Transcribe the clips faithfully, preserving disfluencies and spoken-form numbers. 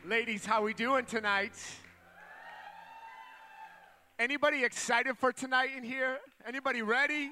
Ladies, how we doing tonight? Anybody excited for tonight in here? Anybody ready?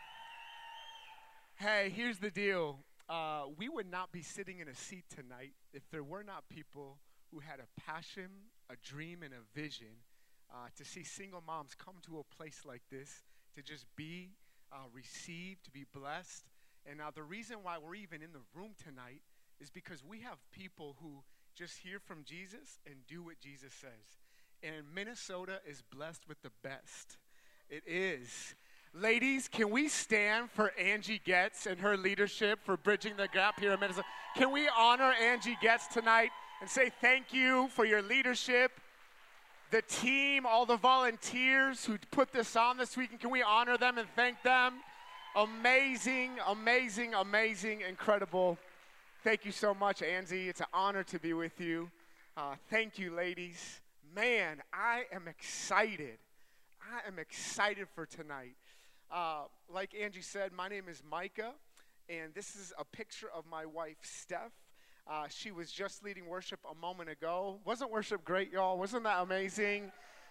Hey, here's the deal. Uh, we would not be sitting in a seat tonight if there were not people who had a passion, a dream, and a vision uh, to see single moms come to a place like this, to just be uh, received, to be blessed. And now the reason why we're even in the room tonight is because we have people who just hear from Jesus and do what Jesus says. And Minnesota is blessed with the best. It is. Ladies, can we stand for Angie Getz and her leadership for bridging the gap here in Minnesota? Can we honor Angie Getz tonight and say thank you for your leadership? The team, all the volunteers who put this on this weekend, can we honor them and thank them? Amazing, amazing, amazing, incredible. Thank you so much, Angie. It's an honor to be with you. Uh, thank you, ladies. Man, I am excited. I am excited for tonight. Uh, like Angie said, my name is Micah, and this is a picture of my wife, Steph. Uh, she was just leading worship a moment ago. Wasn't worship great, y'all? Wasn't that amazing?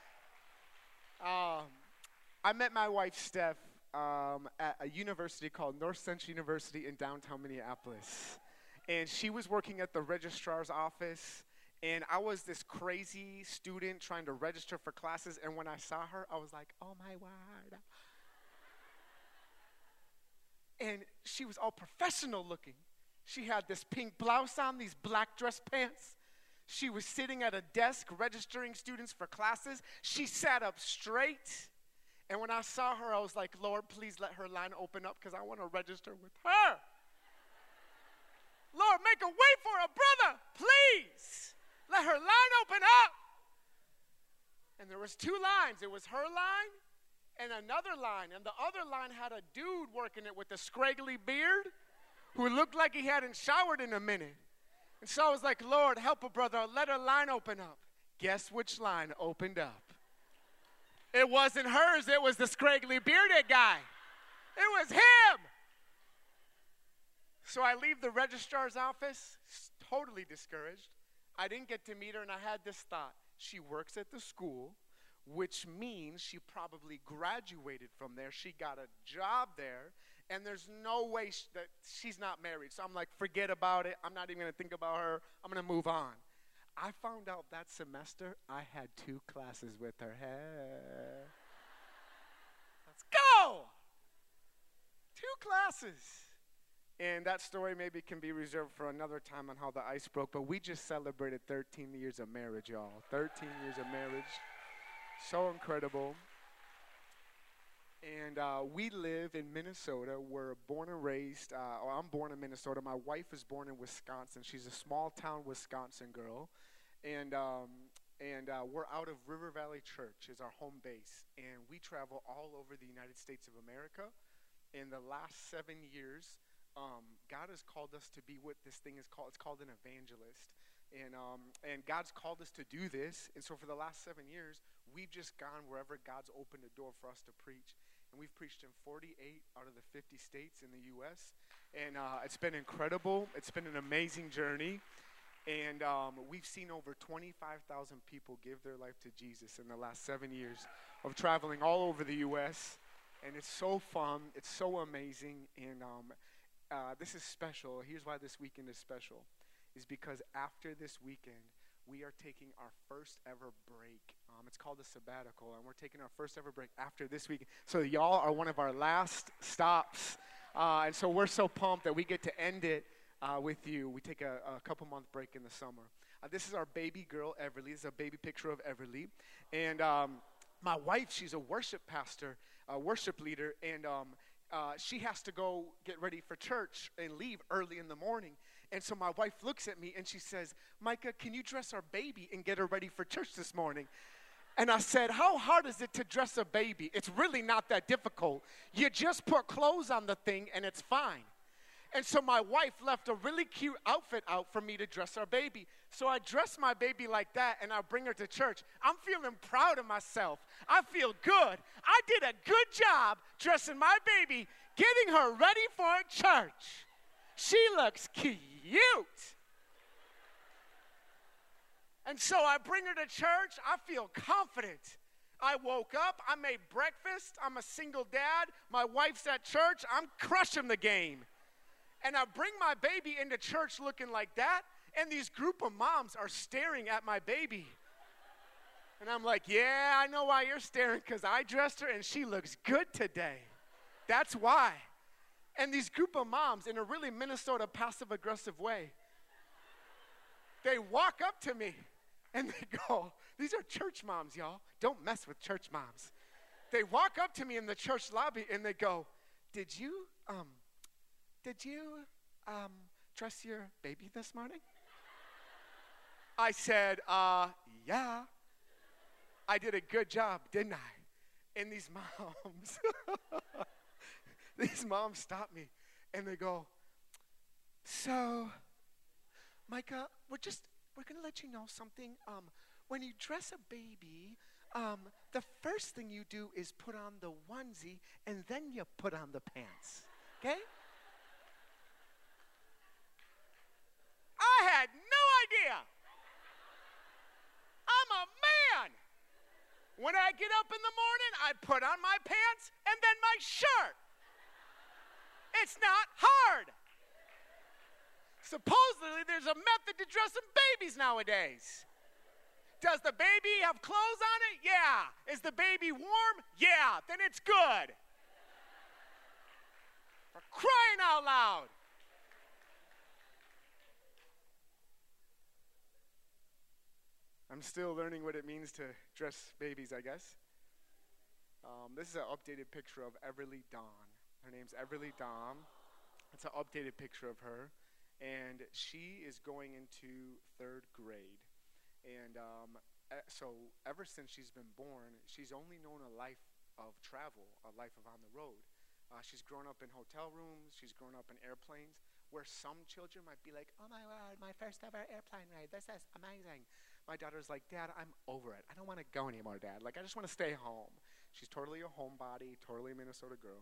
Um, I met my wife, Steph, um, at a university called North Central University in downtown Minneapolis. And she was working at the registrar's office, and I was this crazy student trying to register for classes, and when I saw her, I was like, oh my word. And she was all professional looking. She had this pink blouse on, these black dress pants. She was sitting at a desk registering students for classes. She sat up straight, and when I saw her, I was like, Lord, please let her line open up because I want to register with her. Lord, make a way for a brother, please. Let her line open up. And there was two lines. It was her line and another line. And the other line had a dude working it with a scraggly beard who looked like he hadn't showered in a minute. And so I was like, Lord, help a brother. Let her line open up. Guess which line opened up? It wasn't hers. It was the scraggly bearded guy. It was him. So I leave the registrar's office, totally discouraged. I didn't get to meet her, and I had this thought. She works at the school, which means she probably graduated from there. She got a job there, and there's no way sh- that she's not married. So I'm like, forget about it. I'm not even going to think about her. I'm going to move on. I found out that semester I had two classes with her. Hey. Let's go! Two classes. And that story maybe can be reserved for another time on how the ice broke. But we just celebrated thirteen years of marriage, y'all. thirteen years of marriage. So incredible. And uh, we live in Minnesota. We're born and raised. Uh, or I'm born in Minnesota. My wife is born in Wisconsin. She's a small-town Wisconsin girl. And um, and uh, we're out of River Valley Church is our home base. And we travel all over the United States of America. In the last seven years, Um, God has called us to be what this thing is called. It's called an evangelist. And um, and God's called us to do this. And so for the last seven years, we've just gone wherever God's opened a door for us to preach. And we've preached in forty-eight out of the fifty states in the U S And uh, it's been incredible. It's been an amazing journey. And um, we've seen over twenty-five thousand people give their life to Jesus in the last seven years of traveling all over the U S And it's so fun. It's so amazing. And um Uh, this is special. Here's why this weekend is special, is because after this weekend, we are taking our first ever break. Um, it's called a sabbatical, and we're taking our first ever break after this weekend. So y'all are one of our last stops, uh, and so we're so pumped that we get to end it uh, with you. We take a, a couple month break in the summer. Uh, this is our baby girl, Everly. This is a baby picture of Everly, and um, my wife, she's a worship pastor, a worship leader, and um, Uh, she has to go get ready for church and leave early in the morning. And so my wife looks at me and she says, Micah, can you dress our baby and get her ready for church this morning? And I said, how hard is it to dress a baby? It's really not that difficult. You just put clothes on the thing and it's fine. And so my wife left a really cute outfit out for me to dress our baby. So I dress my baby like that, and I bring her to church. I'm feeling proud of myself. I feel good. I did a good job dressing my baby, getting her ready for church. She looks cute. And so I bring her to church. I feel confident. I woke up. I made breakfast. I'm a single dad. My wife's at church. I'm crushing the game. And I bring my baby into church looking like that, and these group of moms are staring at my baby. And I'm like, yeah, I know why you're staring, because I dressed her, and she looks good today. That's why. And these group of moms, in a really Minnesota passive-aggressive way, they walk up to me, and they go, these are church moms, y'all. Don't mess with church moms. They walk up to me in the church lobby, and they go, did you, um, did you, um, dress your baby this morning? I said, uh, yeah. I did a good job, didn't I? And these moms, these moms stop me, and they go, so, Micah, we're just, we're going to let you know something. Um, when you dress a baby, um, the first thing you do is put on the onesie, and then you put on the pants, okay? I had no idea. I'm a man. When I get up in the morning, I put on my pants and then my shirt. It's not hard. Supposedly, there's a method to dressing babies nowadays. Does the baby have clothes on it? Yeah. Is the baby warm? Yeah. Then it's good. For crying out loud. I'm still learning what it means to dress babies, I guess. Um, this is an updated picture of Everly Dawn. Her name's Everly Dawn. It's an updated picture of her. And she is going into third grade. And um, so ever since she's been born, she's only known a life of travel, a life of on the road. Uh, she's grown up in hotel rooms. She's grown up in airplanes, where some children might be like, oh my God, my first ever airplane ride. This is amazing. My daughter's like, Dad, I'm over it. I don't want to go anymore, Dad. Like, I just want to stay home. She's totally a homebody, totally a Minnesota girl.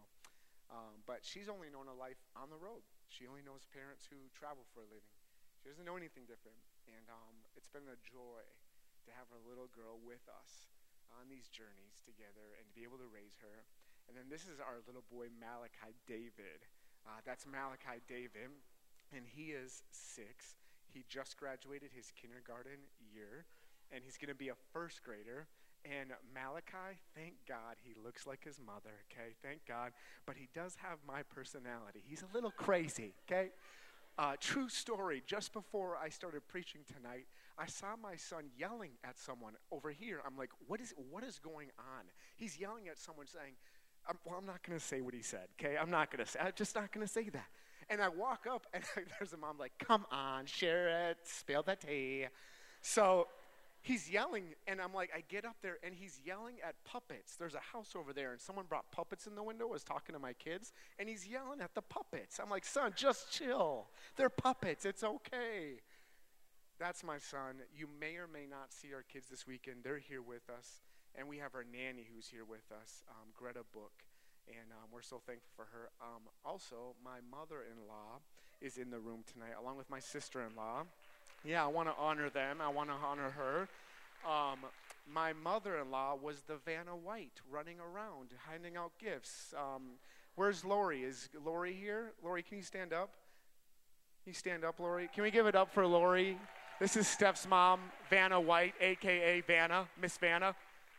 Um, but she's only known a life on the road. She only knows parents who travel for a living. She doesn't know anything different. And um, it's been a joy to have our little girl with us on these journeys together and to be able to raise her. And then this is our little boy, Malachi David. Uh, that's Malachi David, and he is six. He just graduated his kindergarten year, and he's going to be a first grader. And Malachi, thank God he looks like his mother, okay? Thank God. But he does have my personality. He's a little crazy, okay? Uh, true story, just before I started preaching tonight, I saw my son yelling at someone over here. I'm like, what is what is going on? He's yelling at someone saying, I'm, well, I'm not going to say what he said, okay? I'm not going to say, I'm just not going to say that. And I walk up, and there's a mom like, come on, share it, spill the tea. So he's yelling, and I'm like, I get up there, and he's yelling at puppets. There's a house over there, and someone brought puppets in the window, was talking to my kids, and he's yelling at the puppets. I'm like, son, just chill. They're puppets. It's okay. That's my son. You may or may not see our kids this weekend. They're here with us, and we have our nanny who's here with us, um, Greta Book. And um, we're so thankful for her. Um, also, my mother-in-law is in the room tonight, along with my sister-in-law. Yeah, I want to honor them. I want to honor her. Um, my mother-in-law was the Vanna White, running around, handing out gifts. Um, where's Lori? Is Lori here? Lori, can you stand up? Can you stand up, Lori? Can we give it up for Lori? This is Steph's mom, Vanna White, a k a. Vanna, Miss Vanna.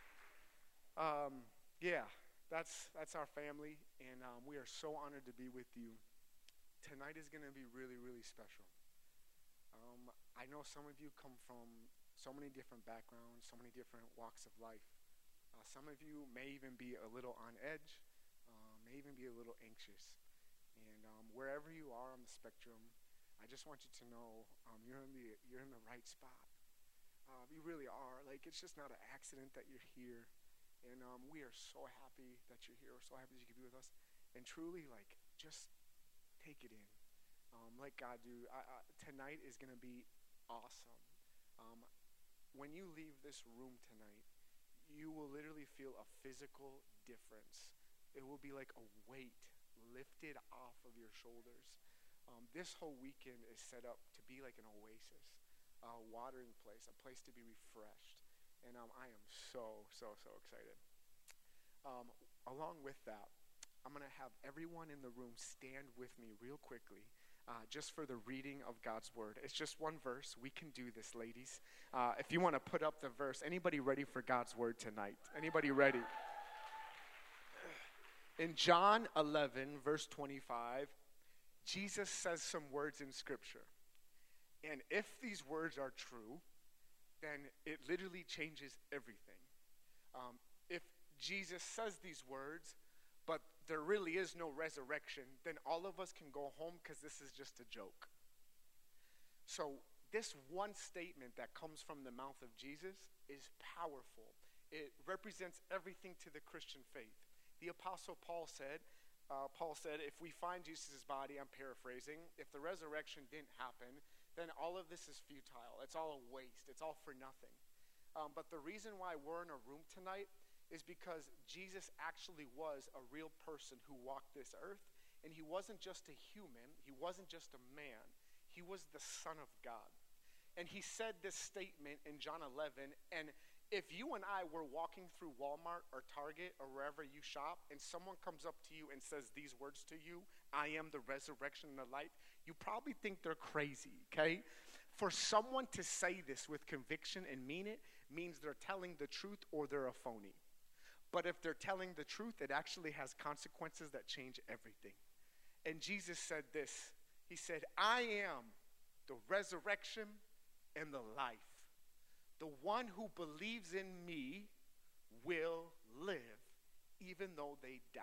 Um, yeah. That's that's our family, and um, we are so honored to be with you. Tonight is going to be really, really special. Um, I know some of you come from so many different backgrounds, so many different walks of life. Uh, some of you may even be a little on edge, uh, may even be a little anxious. And um, wherever you are on the spectrum, I just want you to know um, you're in the you're in the right spot. Uh, you really are. Like, it's just not an accident that you're here. And um, we are so happy that you're here. We're so happy that you can be with us. And truly, like, just take it in. Um, like God do. I, I, tonight is going to be awesome. Um, when you leave this room tonight, you will literally feel a physical difference. It will be like a weight lifted off of your shoulders. Um, this whole weekend is set up to be like an oasis. a watering place, a place to be refreshed. And um, I am so, so, so excited. Um, along with that, I'm going to have everyone in the room stand with me real quickly uh, just for the reading of God's word. It's just one verse. We can do this, ladies. Uh, if you want to put up the verse, anybody ready for God's word tonight? Anybody ready? In John eleven, verse twenty-five, Jesus says some words in Scripture. And if these words are true, then it literally changes everything. Um, if Jesus says these words, but there really is no resurrection, then all of us can go home because this is just a joke. So this one statement that comes from the mouth of Jesus is powerful. It represents everything to the Christian faith. The Apostle Paul said, uh, Paul said, if we find Jesus' body, I'm paraphrasing, if the resurrection didn't happen, then all of this is futile. It's all a waste. It's all for nothing. Um, but the reason why we're in a room tonight is because Jesus actually was a real person who walked this earth, and he wasn't just a human, he wasn't just a man, he was the Son of God. And he said this statement in John eleven, and if you and I were walking through Walmart or Target or wherever you shop, and someone comes up to you and says these words to you, I am the resurrection and the life, you probably think they're crazy, okay? For someone to say this with conviction and mean it means they're telling the truth or they're a phony. But if they're telling the truth, it actually has consequences that change everything. And Jesus said this. He said, I am the resurrection and the life. The one who believes in me will live even though they die.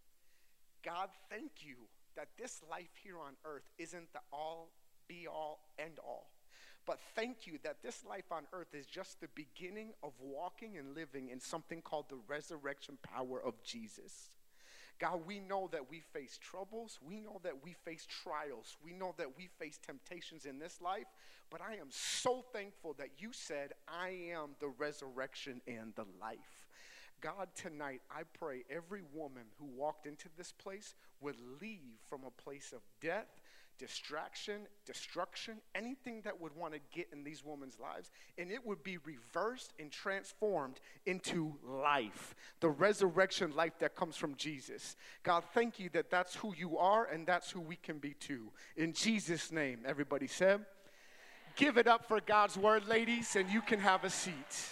God, thank you that this life here on earth isn't the all, be all, end all. But thank you that this life on earth is just the beginning of walking and living in something called the resurrection power of Jesus. God, we know that we face troubles. We know that we face trials. We know that we face temptations in this life. But I am so thankful that you said, I am the resurrection and the life. God, tonight, I pray every woman who walked into this place would leave from a place of death, distraction, destruction, anything that would want to get in these women's lives, and it would be reversed and transformed into life, the resurrection life that comes from Jesus. God, thank you that that's who you are, and that's who we can be too. In Jesus' name, everybody said, give it up for God's word, ladies, and you can have a seat.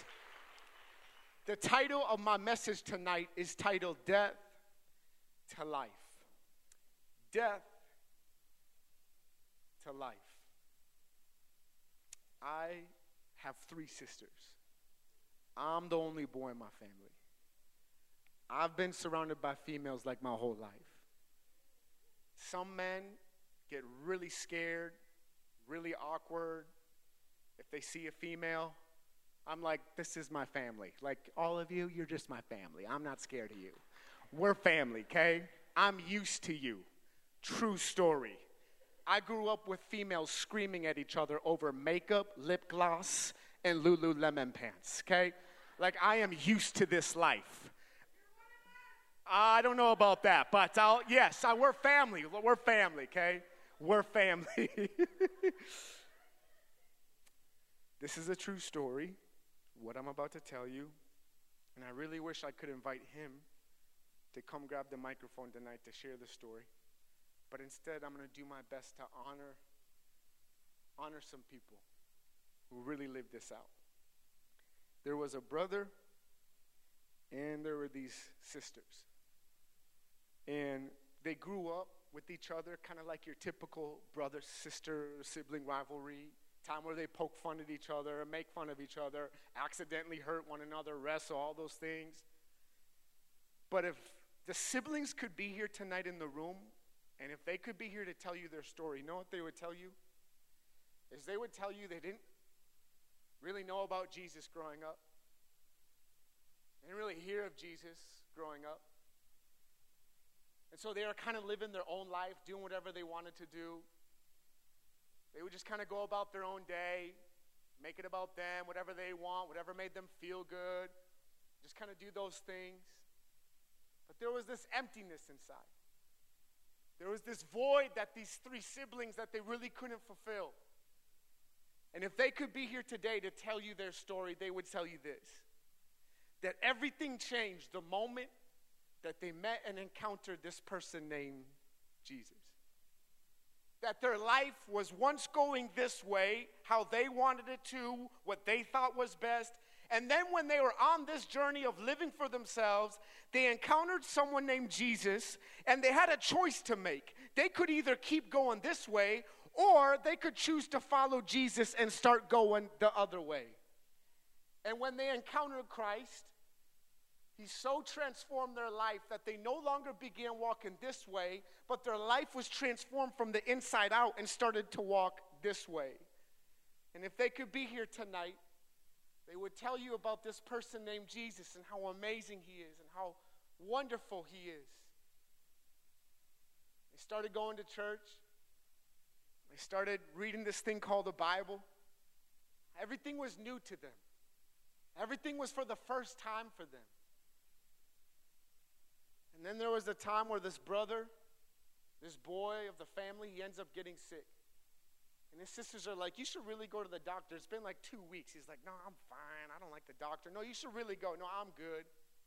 The title of my message tonight is titled Death to Life. Death to life. I have three sisters. I'm the only boy in my family. I've been surrounded by females like my whole life. Some men get really scared, really awkward. If they see a female, I'm like, this is my family. Like, all of you, you're just my family. I'm not scared of you. We're family, okay? I'm used to you. True story. I grew up with females screaming at each other over makeup, lip gloss, and Lululemon pants, okay? Like, I am used to this life. I don't know about that, but I'll, yes, I, we're family. We're family, okay? We're family. This is a true story, what I'm about to tell you, and I really wish I could invite him to come grab the microphone tonight to share the story. But instead, I'm going to do my best to honor, honor some people who really lived this out. There was a brother, and there were these sisters. And they grew up with each other, kind of like your typical brother-sister sibling rivalry, time where they poke fun at each other, make fun of each other, accidentally hurt one another, wrestle, all those things. But if the siblings could be here tonight in the room, and if they could be here to tell you their story, you know what they would tell you? Is they would tell you they didn't really know about Jesus growing up. They didn't really hear of Jesus growing up. And so they were kind of living their own life, doing whatever they wanted to do. They would just kind of go about their own day, make it about them, whatever they want, whatever made them feel good. Just kind of do those things. But there was this emptiness inside. There was this void that these three siblings that they really couldn't fulfill. And if they could be here today to tell you their story, they would tell you this, that everything changed the moment that they met and encountered this person named Jesus. That their life was once going this way, how they wanted it to, what they thought was best. And then when they were on this journey of living for themselves, they encountered someone named Jesus, and they had a choice to make. They could either keep going this way, or they could choose to follow Jesus and start going the other way. And when they encountered Christ, He so transformed their life that they no longer began walking this way, but their life was transformed from the inside out and started to walk this way. And if they could be here tonight, they would tell you about this person named Jesus and how amazing He is and how wonderful He is. They started going to church. They started reading this thing called the Bible. Everything was new to them. Everything was for the first time for them. And then there was a time where this brother, this boy of the family, he ends up getting sick. And his sisters are like, you should really go to the doctor. It's been like two weeks. He's like, no, I'm fine. I don't like the doctor. No, you should really go. No, I'm good.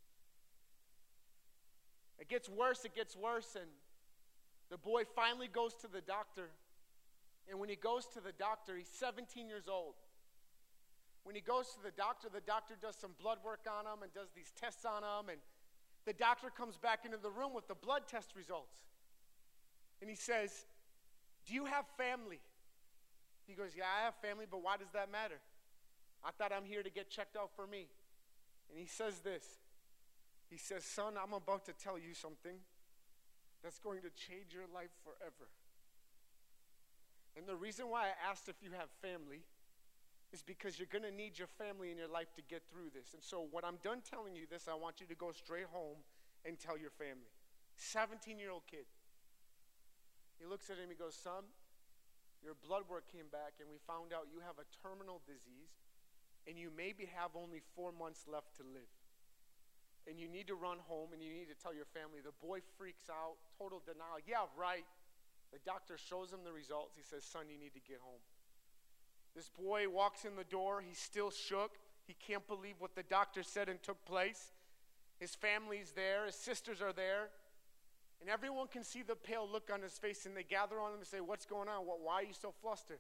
It gets worse. It gets worse. And the boy finally goes to the doctor. And when he goes to the doctor, he's seventeen years old. When he goes to the doctor, the doctor does some blood work on him and does these tests on him. And the doctor comes back into the room with the blood test results. And he says, do you have family? He goes, yeah, I have family, but why does that matter? I thought I'm here to get checked out for me. And he says this. He says, son, I'm about to tell you something that's going to change your life forever. And the reason why I asked if you have family is because you're going to need your family in your life to get through this. And so when I'm done telling you this, I want you to go straight home and tell your family. seventeen-year-old kid. He looks at him, he goes, son, your blood work came back and we found out you have a terminal disease and you maybe have only four months left to live. And you need to run home and you need to tell your family. The boy freaks out, total denial. Yeah, right. The doctor shows him the results. He says, son, you need to get home. This boy walks in the door. He's still shook. He can't believe what the doctor said and took place. His family's there. His sisters are there. And everyone can see the pale look on his face, and they gather on him and say, what's going on? What, why are you so flustered?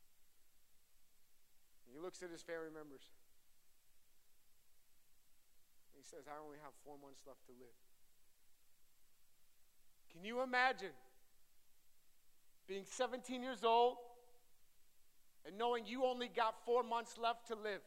And he looks at his family members. And he says, I only have four months left to live. Can you imagine being seventeen years old and knowing you only got four months left to live?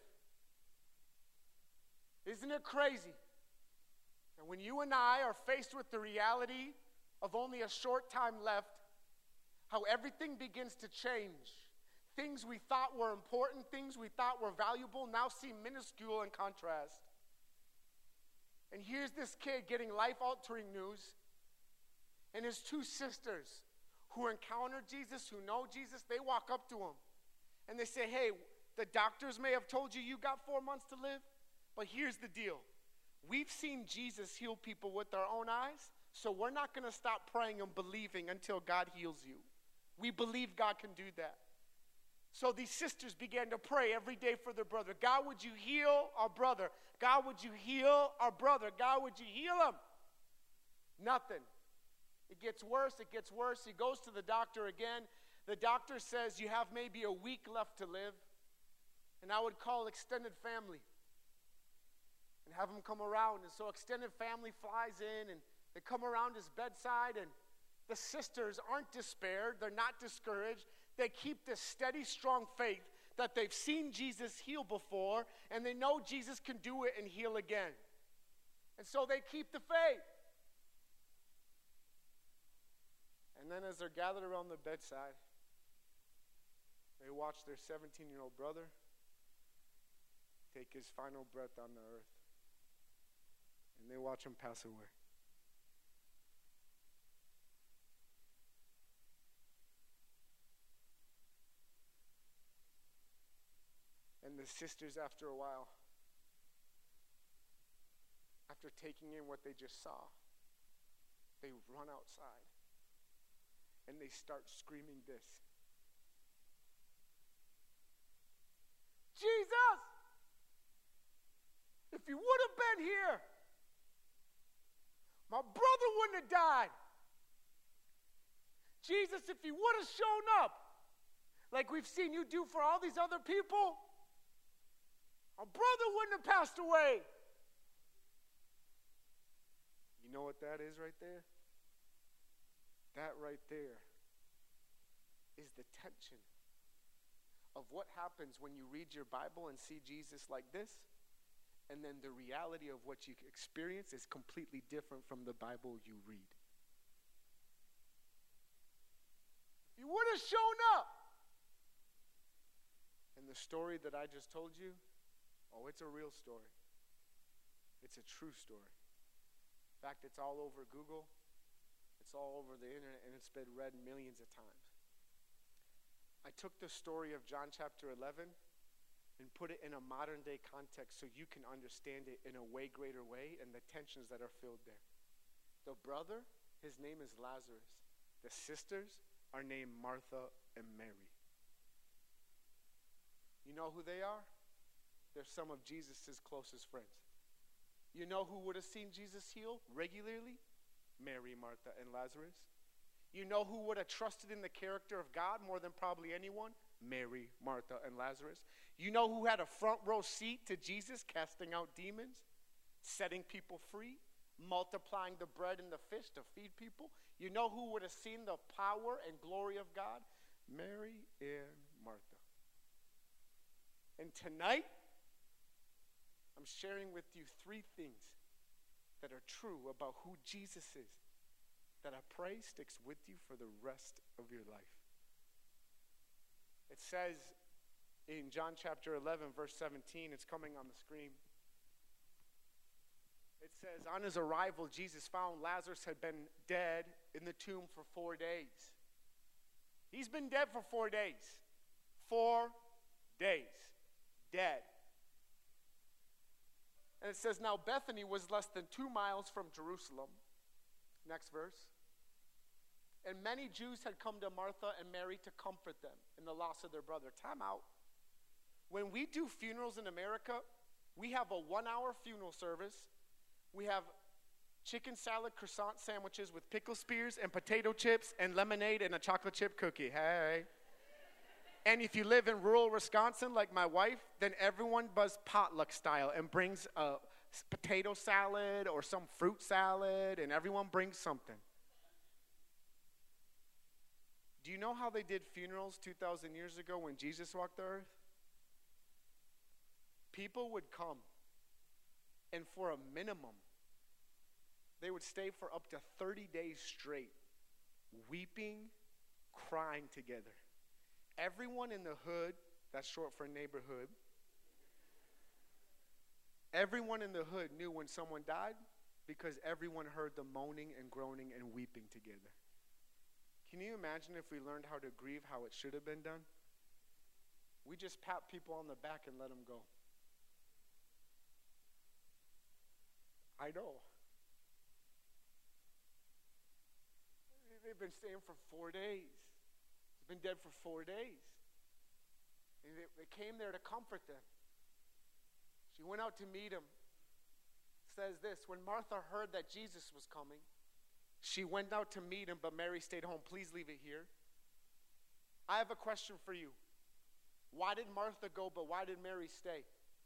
Isn't it crazy? And when you and I are faced with the reality of only a short time left, how everything begins to change. Things we thought were important, things we thought were valuable, now seem minuscule in contrast. And here's this kid getting life-altering news, and his two sisters who encounter Jesus, who know Jesus, they walk up to him, and they say, hey, the doctors may have told you you got four months to live, but here's the deal. We've seen Jesus heal people with our own eyes, so we're not going to stop praying and believing until God heals you. We believe God can do that. So these sisters began to pray every day for their brother. God, would you heal our brother? God, would you heal our brother? God, would you heal him? Nothing. It gets worse. It gets worse. He goes to the doctor again. The doctor says you have maybe a week left to live. And I would call extended family and have him come around. And so extended family flies in, and they come around his bedside, and the sisters aren't despaired. They're not discouraged. They keep this steady, strong faith that they've seen Jesus heal before, and they know Jesus can do it and heal again. And so they keep the faith. And then as they're gathered around the bedside, they watch their seventeen-year-old brother take his final breath on the earth. And they watch him pass away. And the sisters, after a while, after taking in what they just saw, they run outside and they start screaming this. Jesus, if you would have been here, my brother wouldn't have died. Jesus, if you would have shown up, like we've seen you do for all these other people, our brother wouldn't have passed away. You know what that is right there? That right there is the tension of what happens when you read your Bible and see Jesus like this, and then the reality of what you experience is completely different from the Bible you read. If you would have shown up, and the story that I just told you, oh, it's a real story. It's a true story. In fact, it's all over Google. It's all over the internet, and it's been read millions of times. I took the story of John chapter eleven and put it in a modern day context so you can understand it in a way greater way and the tensions that are filled there. The brother, his name is Lazarus. The sisters are named Martha and Mary. You know who they are? They're some of Jesus' closest friends. You know who would have seen Jesus heal regularly? Mary, Martha, and Lazarus. You know who would have trusted in the character of God more than probably anyone? Mary, Martha, and Lazarus. You know who had a front row seat to Jesus casting out demons, setting people free, multiplying the bread and the fish to feed people? You know who would have seen the power and glory of God? Mary and Martha. And tonight, I'm sharing with you three things that are true about who Jesus is, that I pray sticks with you for the rest of your life. It says in John chapter eleven, verse seventeen, it's coming on the screen. It says, on his arrival, Jesus found Lazarus had been dead in the tomb for four days. He's been dead for four days. Four days. Dead. And it says, now Bethany was less than two miles from Jerusalem. Next verse. And many Jews had come to Martha and Mary to comfort them in the loss of their brother. Time out. When we do funerals in America, we have a one-hour funeral service. We have chicken salad croissant sandwiches with pickle spears and potato chips and lemonade and a chocolate chip cookie. Hey. And if you live in rural Wisconsin like my wife, then everyone does potluck style and brings a potato salad or some fruit salad, and everyone brings something. Do you know how they did funerals two thousand years ago when Jesus walked the earth? People would come, and for a minimum, they would stay for up to thirty days straight, weeping, crying together. Everyone in the hood, that's short for neighborhood, everyone in the hood knew when someone died because everyone heard the moaning and groaning and weeping together. Can you imagine if we learned how to grieve how it should have been done? We just pat people on the back and let them go. I know. They've been staying for four days. He's been dead for four days. And they, they came there to comfort them. She went out to meet him. It says this, when Martha heard that Jesus was coming, she went out to meet him, but Mary stayed home. Please leave it here. I have a question for you. Why did Martha go, but why did Mary stay?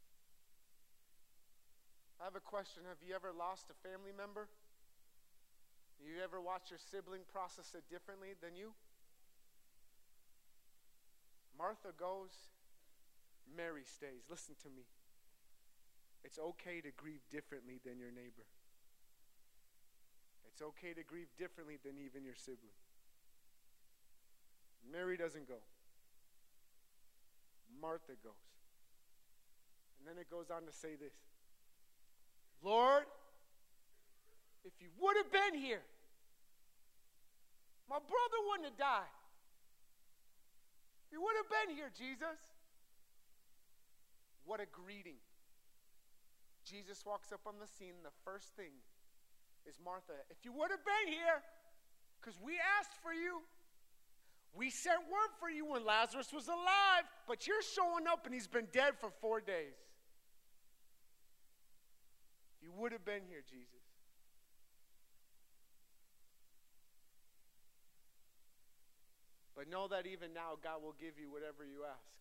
I have a question. Have you ever lost a family member? You ever watched your sibling process it differently than you? Martha goes, Mary stays. Listen to me. It's okay to grieve differently than your neighbor. It's okay to grieve differently than even your sibling. Mary doesn't go. Martha goes. And then it goes on to say this. Lord, if you would have been here, my brother wouldn't have died. You would have been here, Jesus. What a greeting. Jesus walks up on the scene. The first thing is Martha, if you would have been here, because we asked for you. We sent word for you when Lazarus was alive, but you're showing up and he's been dead for four days. You would have been here, Jesus. But know that even now, God will give you whatever you ask.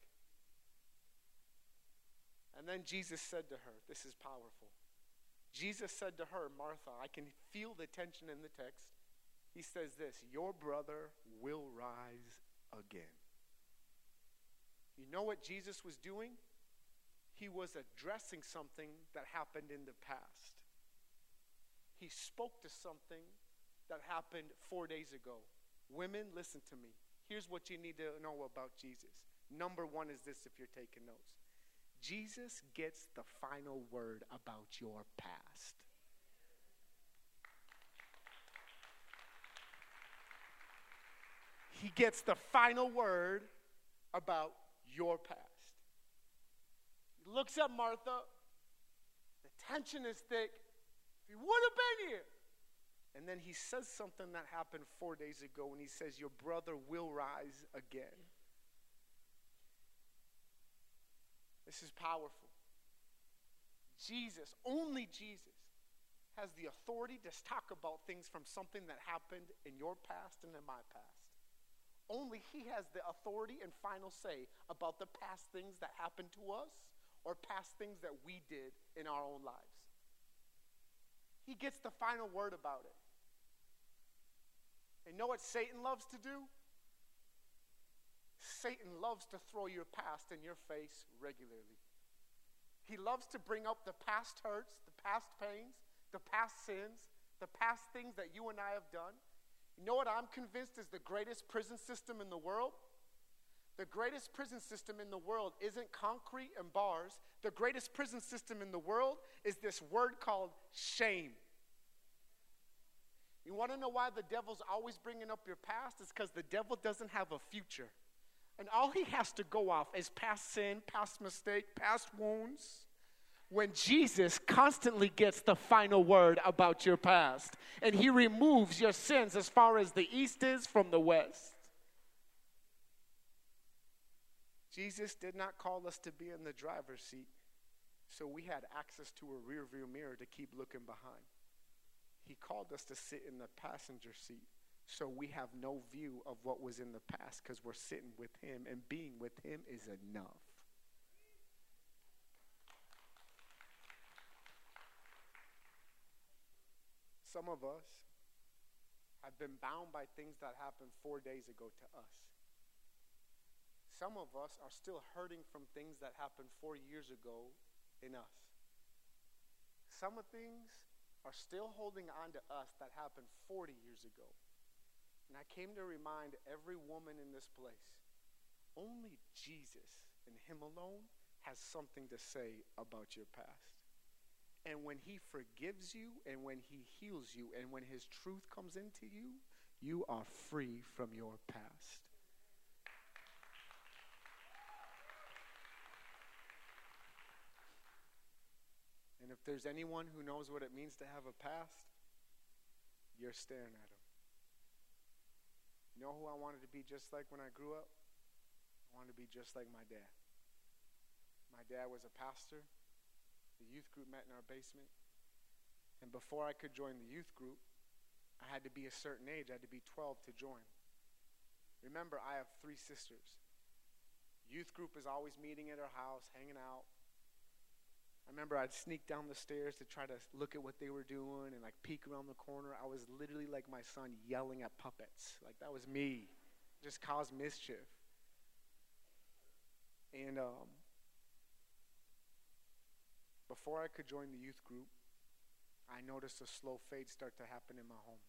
And then Jesus said to her, this is powerful. Jesus said to her, Martha, I can feel the tension in the text. He says this, your brother will rise again. You know what Jesus was doing? He was addressing something that happened in the past. He spoke to something that happened four days ago. Women, listen to me. Here's what you need to know about Jesus. Number one is this, if you're taking notes. Jesus gets the final word about your past. He gets the final word about your past. He looks at Martha. The tension is thick. He would have been here. And then he says something that happened four days ago when he says, your brother will rise again. This is powerful. Jesus, only Jesus, has the authority to talk about things from something that happened in your past and in my past. Only he has the authority and final say about the past things that happened to us or past things that we did in our own lives. He gets the final word about it. And know what Satan loves to do? Satan loves to throw your past in your face regularly. He loves to bring up the past hurts, the past pains, the past sins, the past things that you and I have done. You know what I'm convinced is the greatest prison system in the world? The greatest prison system in the world isn't concrete and bars. The greatest prison system in the world is this word called shame. You want to know why the devil's always bringing up your past? It's because the devil doesn't have a future. And all he has to go off is past sin, past mistake, past wounds. When Jesus constantly gets the final word about your past, and he removes your sins as far as the east is from the west. Jesus did not call us to be in the driver's seat, so we had access to a rearview mirror to keep looking behind. He called us to sit in the passenger seat, so we have no view of what was in the past because we're sitting with him, and being with him is enough. Some of us have been bound by things that happened four days ago to us. Some of us are still hurting from things that happened four years ago in us. Some of things are still holding on to us that happened forty years ago. And I came to remind every woman in this place, only Jesus and him alone has something to say about your past. And when he forgives you, and when he heals you, and when his truth comes into you, you are free from your past. And if there's anyone who knows what it means to have a past, you're staring at him. You know who I wanted to be just like when I grew up? I wanted to be just like my dad. My dad was a pastor. The youth group met in our basement. And before I could join the youth group, I had to be a certain age. I had to be twelve to join. Remember, I have three sisters. Youth group is always meeting at our house, hanging out. I remember I'd sneak down the stairs to try to look at what they were doing and like peek around the corner. I was literally like my son yelling at puppets. Like that was me. Just caused mischief. And um, before I could join the youth group, I noticed a slow fade start to happen in my home.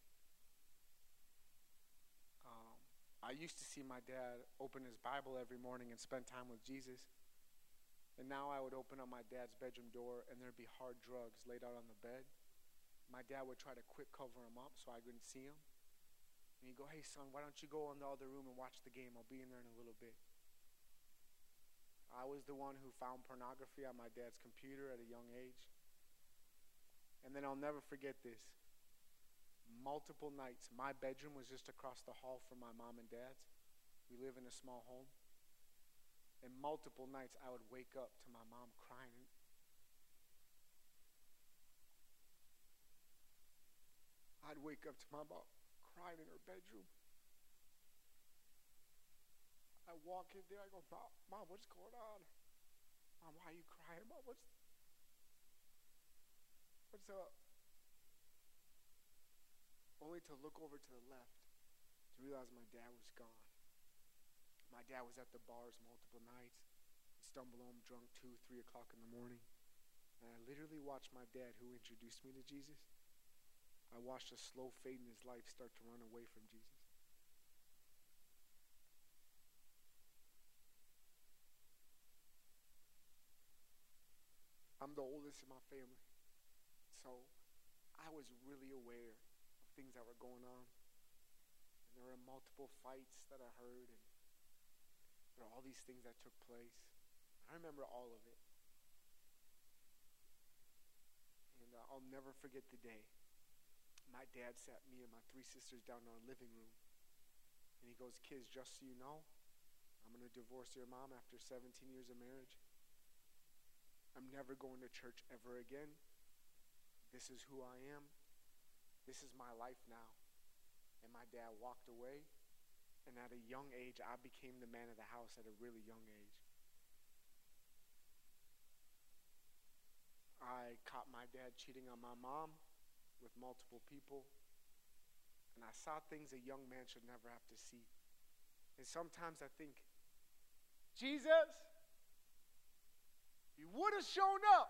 Um, I used to see my dad open his Bible every morning and spend time with Jesus. And now I would open up my dad's bedroom door and there'd be hard drugs laid out on the bed. My dad would try to quick cover them up so I couldn't see them. And he'd go, hey son, why don't you go in the other room and watch the game? I'll be in there in a little bit. I was the one who found pornography on my dad's computer at a young age. And then I'll never forget this. Multiple nights, my bedroom was just across the hall from my mom and dad's. We live in a small home. And multiple nights I would wake up to my mom crying. I'd wake up to my mom crying in her bedroom. I walk in there, I go, Mom, Mom, what's going on? Mom, why are you crying? Mom, what's, what's up? Only to look over to the left to realize my dad was gone. My dad was at the bars multiple nights. He'd stumble home drunk two, three o'clock in the morning. And I literally watched my dad, who introduced me to Jesus, I watched a slow fade in his life start to run away from Jesus. I'm the oldest in my family. So I was really aware of things that were going on. And there were multiple fights that I heard, and there were all these things that took place. I remember all of it. And uh, I'll never forget the day. My dad sat me and my three sisters down in our living room. And he goes, kids, just so you know, I'm going to divorce your mom after seventeen years of marriage. I'm never going to church ever again. This is who I am. This is my life now. And my dad walked away. And at a young age, I became the man of the house at a really young age. I caught my dad cheating on my mom with multiple people. And I saw things a young man should never have to see. And sometimes I think, Jesus, you would have shown up.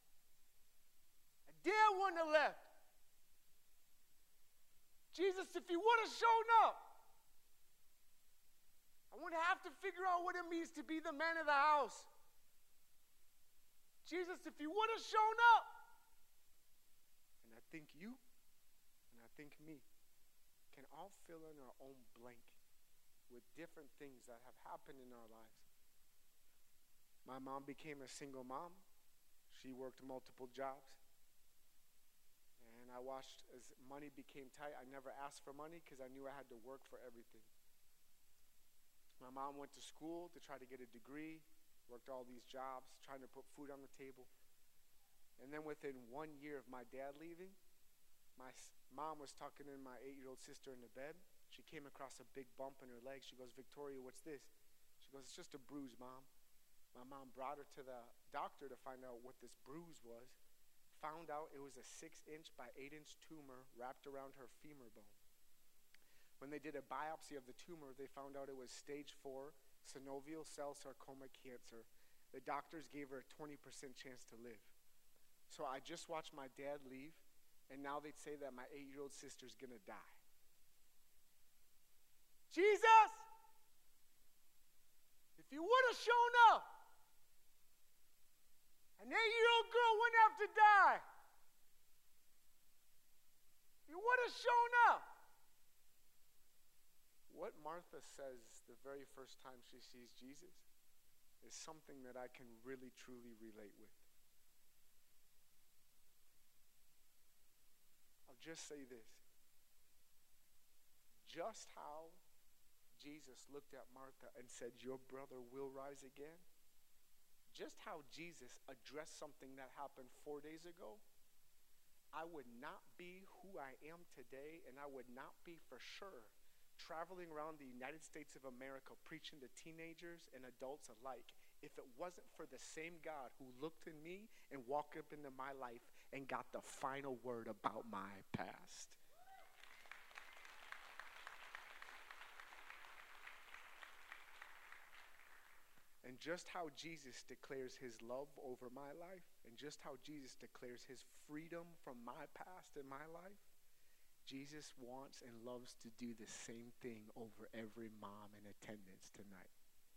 I dare wouldn't have left. Jesus, if you would have shown up, I wouldn't have to figure out what it means to be the man of the house. Jesus, if you would have shown up. And I think you, and I think me, can all fill in our own blank with different things that have happened in our lives. My mom became a single mom. She worked multiple jobs. And I watched as money became tight. I never asked for money because I knew I had to work for everything. My mom went to school to try to get a degree, worked all these jobs, trying to put food on the table. And then within one year of my dad leaving, my mom was tucking in my eight-year-old sister in the bed. She came across a big bump in her leg. She goes, Victoria, what's this? She goes, it's just a bruise, Mom. My mom brought her to the doctor to find out what this bruise was. Found out it was a six-inch by eight-inch tumor wrapped around her femur bone. When they did a biopsy of the tumor, they found out it was stage four synovial cell sarcoma cancer. The doctors gave her a twenty percent chance to live. So I just watched my dad leave, and now they'd say that my eight-year-old sister's going to die. Jesus! If you would have shown up, an eight-year-old girl wouldn't have to die. You would have shown up. What Martha says the very first time she sees Jesus is something that I can really, truly relate with. I'll just say this. Just how Jesus looked at Martha and said, your brother will rise again. Just how Jesus addressed something that happened four days ago, I would not be who I am today, and I would not be for sure traveling around the United States of America preaching to teenagers and adults alike if it wasn't for the same God who looked in me and walked up into my life and got the final word about my past. And just how Jesus declares his love over my life, and just how Jesus declares his freedom from my past and my life, Jesus wants and loves to do the same thing over every mom in attendance tonight.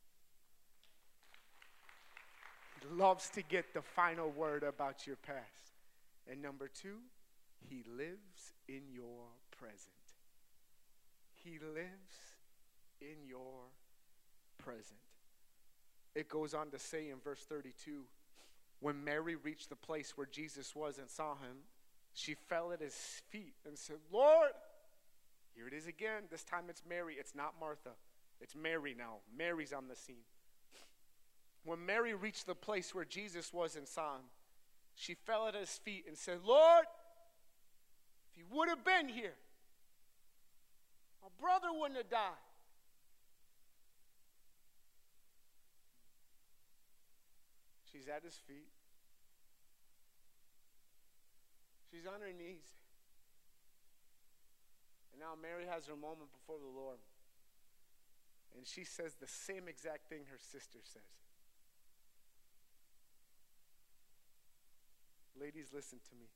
He loves to get the final word about your past. And number two, he lives in your present. He lives in your present. It goes on to say in verse thirty-two, when Mary reached the place where Jesus was and saw him, she fell at his feet and said, Lord, here it is again. This time it's Mary, it's not Martha. It's Mary now. Mary's on the scene. When Mary reached the place where Jesus was and saw him, she fell at his feet and said, Lord, if you would have been here, my brother wouldn't have died. She's at his feet. She's on her knees. And now Mary has her moment before the Lord. And she says the same exact thing her sister says. Ladies, listen to me.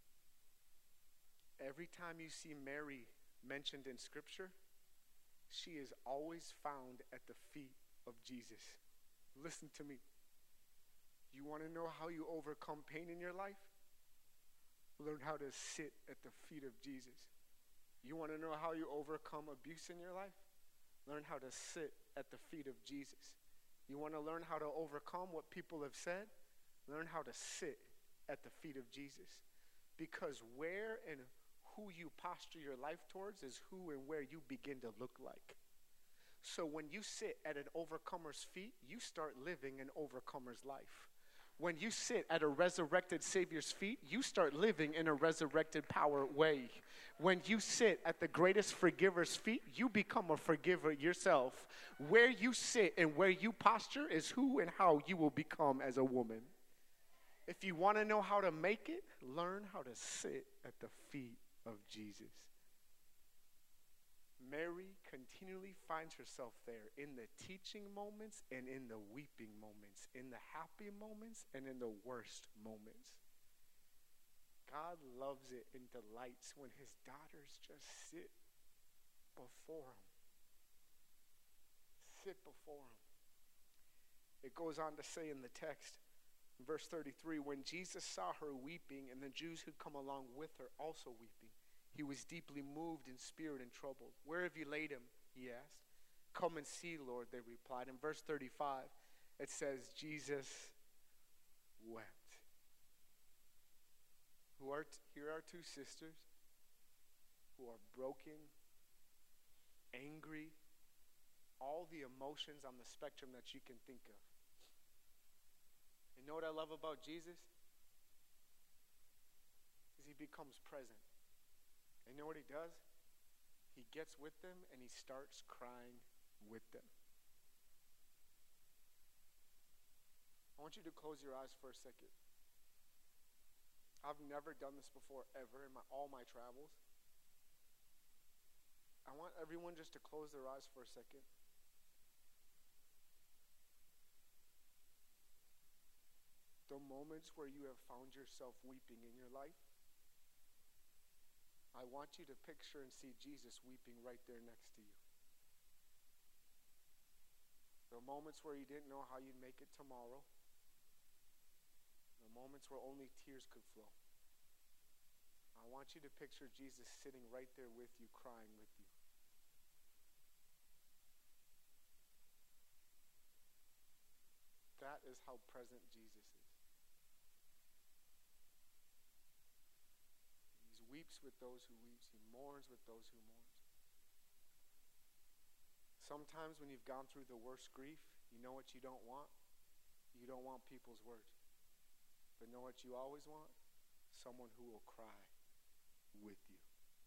Every time you see Mary mentioned in Scripture, she is always found at the feet of Jesus. Listen to me. You want to know how you overcome pain in your life? Learn how to sit at the feet of Jesus. You want to know how you overcome abuse in your life? Learn how to sit at the feet of Jesus. You want to learn how to overcome what people have said? Learn how to sit at the feet of Jesus. Because where and who you posture your life towards is who and where you begin to look like. So when you sit at an overcomer's feet, you start living an overcomer's life. When you sit at a resurrected Savior's feet, you start living in a resurrected power way. When you sit at the greatest forgiver's feet, you become a forgiver yourself. Where you sit and where you posture is who and how you will become as a woman. If you want to know how to make it, learn how to sit at the feet of Jesus. Mary continually finds herself there in the teaching moments and in the weeping moments, in the happy moments and in the worst moments. God loves it and delights when his daughters just sit before him. Sit before him. It goes on to say in the text, verse thirty-three, when Jesus saw her weeping and the Jews who come along with her also weeping, he was deeply moved in spirit and troubled. Where have you laid him? He asked. Come and see, Lord, they replied. In verse thirty-five, it says, Jesus wept. Who are t- here are two sisters who are broken, angry, all the emotions on the spectrum that you can think of. You know what I love about Jesus? Is he becomes present. And you know what he does? He gets with them and he starts crying with them. I want you to close your eyes for a second. I've never done this before ever in my, all my travels. I want everyone just to close their eyes for a second. The moments where you have found yourself weeping in your life, I want you to picture and see Jesus weeping right there next to you. The moments where you didn't know how you'd make it tomorrow. The moments where only tears could flow. I want you to picture Jesus sitting right there with you, crying with you. That is how present Jesus is. Weeps with those who weeps. He mourns with those who mourns. Sometimes when you've gone through the worst grief, you know what you don't want? You don't want people's words. But know what you always want? Someone who will cry with you.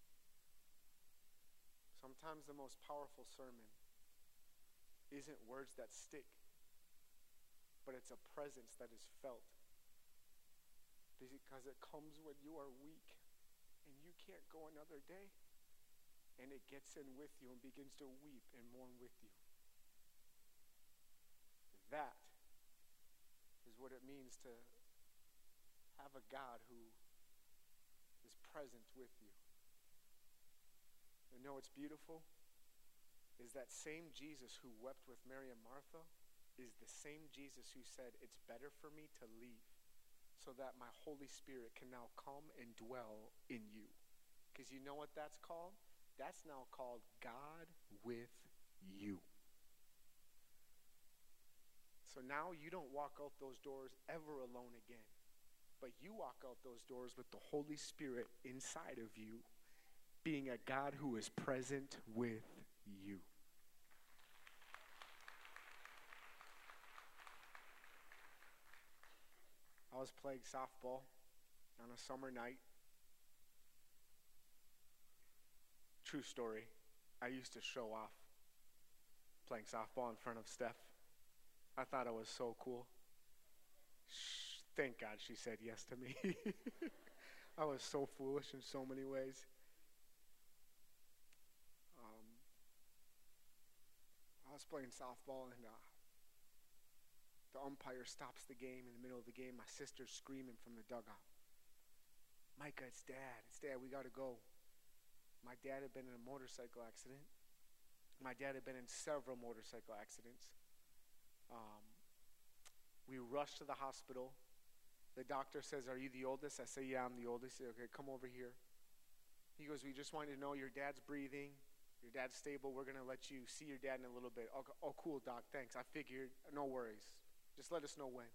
Sometimes the most powerful sermon isn't words that stick, but it's a presence that is felt. Because it comes when you are weak. And you can't go another day. And it gets in with you and begins to weep and mourn with you. That is what it means to have a God who is present with you. You know what's beautiful? Is that same Jesus who wept with Mary and Martha is the same Jesus who said, it's better for me to leave, so that my Holy Spirit can now come and dwell in you. Because you know what that's called? That's now called God with you. So now you don't walk out those doors ever alone again. But you walk out those doors with the Holy Spirit inside of you, being a God who is present with you. I was playing softball on a summer night. True story. I used to show off playing softball in front of Steph. I thought it was so cool. Shh, thank God she said yes to me. I was so foolish in so many ways. Um, I was playing softball, and uh, the umpire stops the game in the middle of the game. My sister's screaming from the dugout. Micah, it's Dad. It's Dad. We got to go. My dad had been in a motorcycle accident. My dad had been in several motorcycle accidents. Um, we rushed to the hospital. The doctor says, are you the oldest? I say, yeah, I'm the oldest. He said, okay, come over here. He goes, we just wanted to know your dad's breathing. Your dad's stable. We're going to let you see your dad in a little bit. Oh, oh, cool, doc. Thanks. I figured. No worries. Just let us know when.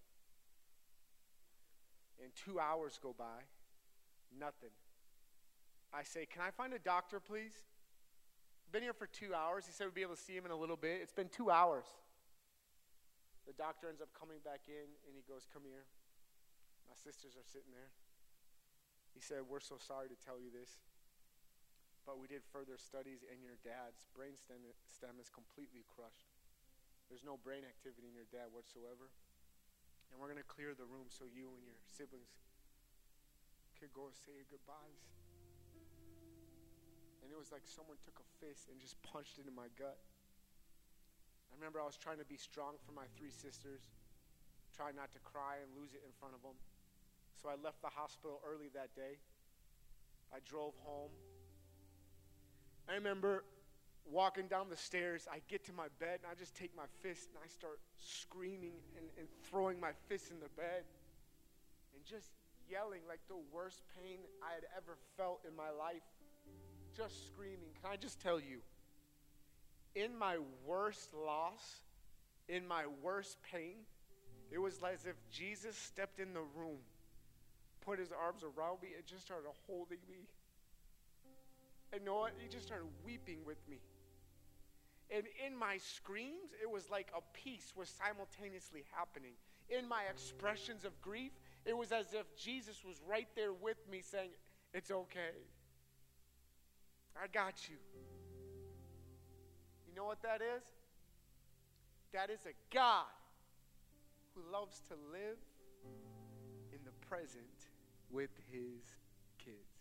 And two hours go by. Nothing. I say, can I find a doctor, please? Been here for two hours. He said we'd be able to see him in a little bit. It's been two hours. The doctor ends up coming back in, and he goes, come here. My sisters are sitting there. He said, we're so sorry to tell you this, but we did further studies, and your dad's brain stem, stem is completely crushed. There's no brain activity in your dad whatsoever. And we're going to clear the room so you and your siblings can go say your goodbyes. And it was like someone took a fist and just punched it in my gut. I remember I was trying to be strong for my three sisters, trying not to cry and lose it in front of them. So I left the hospital early that day. I drove home. I remember walking down the stairs. I get to my bed, and I just take my fist, and I start screaming and, and throwing my fist in the bed and just yelling like the worst pain I had ever felt in my life. Just screaming. Can I just tell you, in my worst loss, in my worst pain, it was as if Jesus stepped in the room, put his arms around me, and just started holding me. And you know what? He just started weeping with me. And in my screams, it was like a peace was simultaneously happening. In my expressions of grief, it was as if Jesus was right there with me saying, it's okay. I got you. You know what that is? That is a God who loves to live in the present with his kids.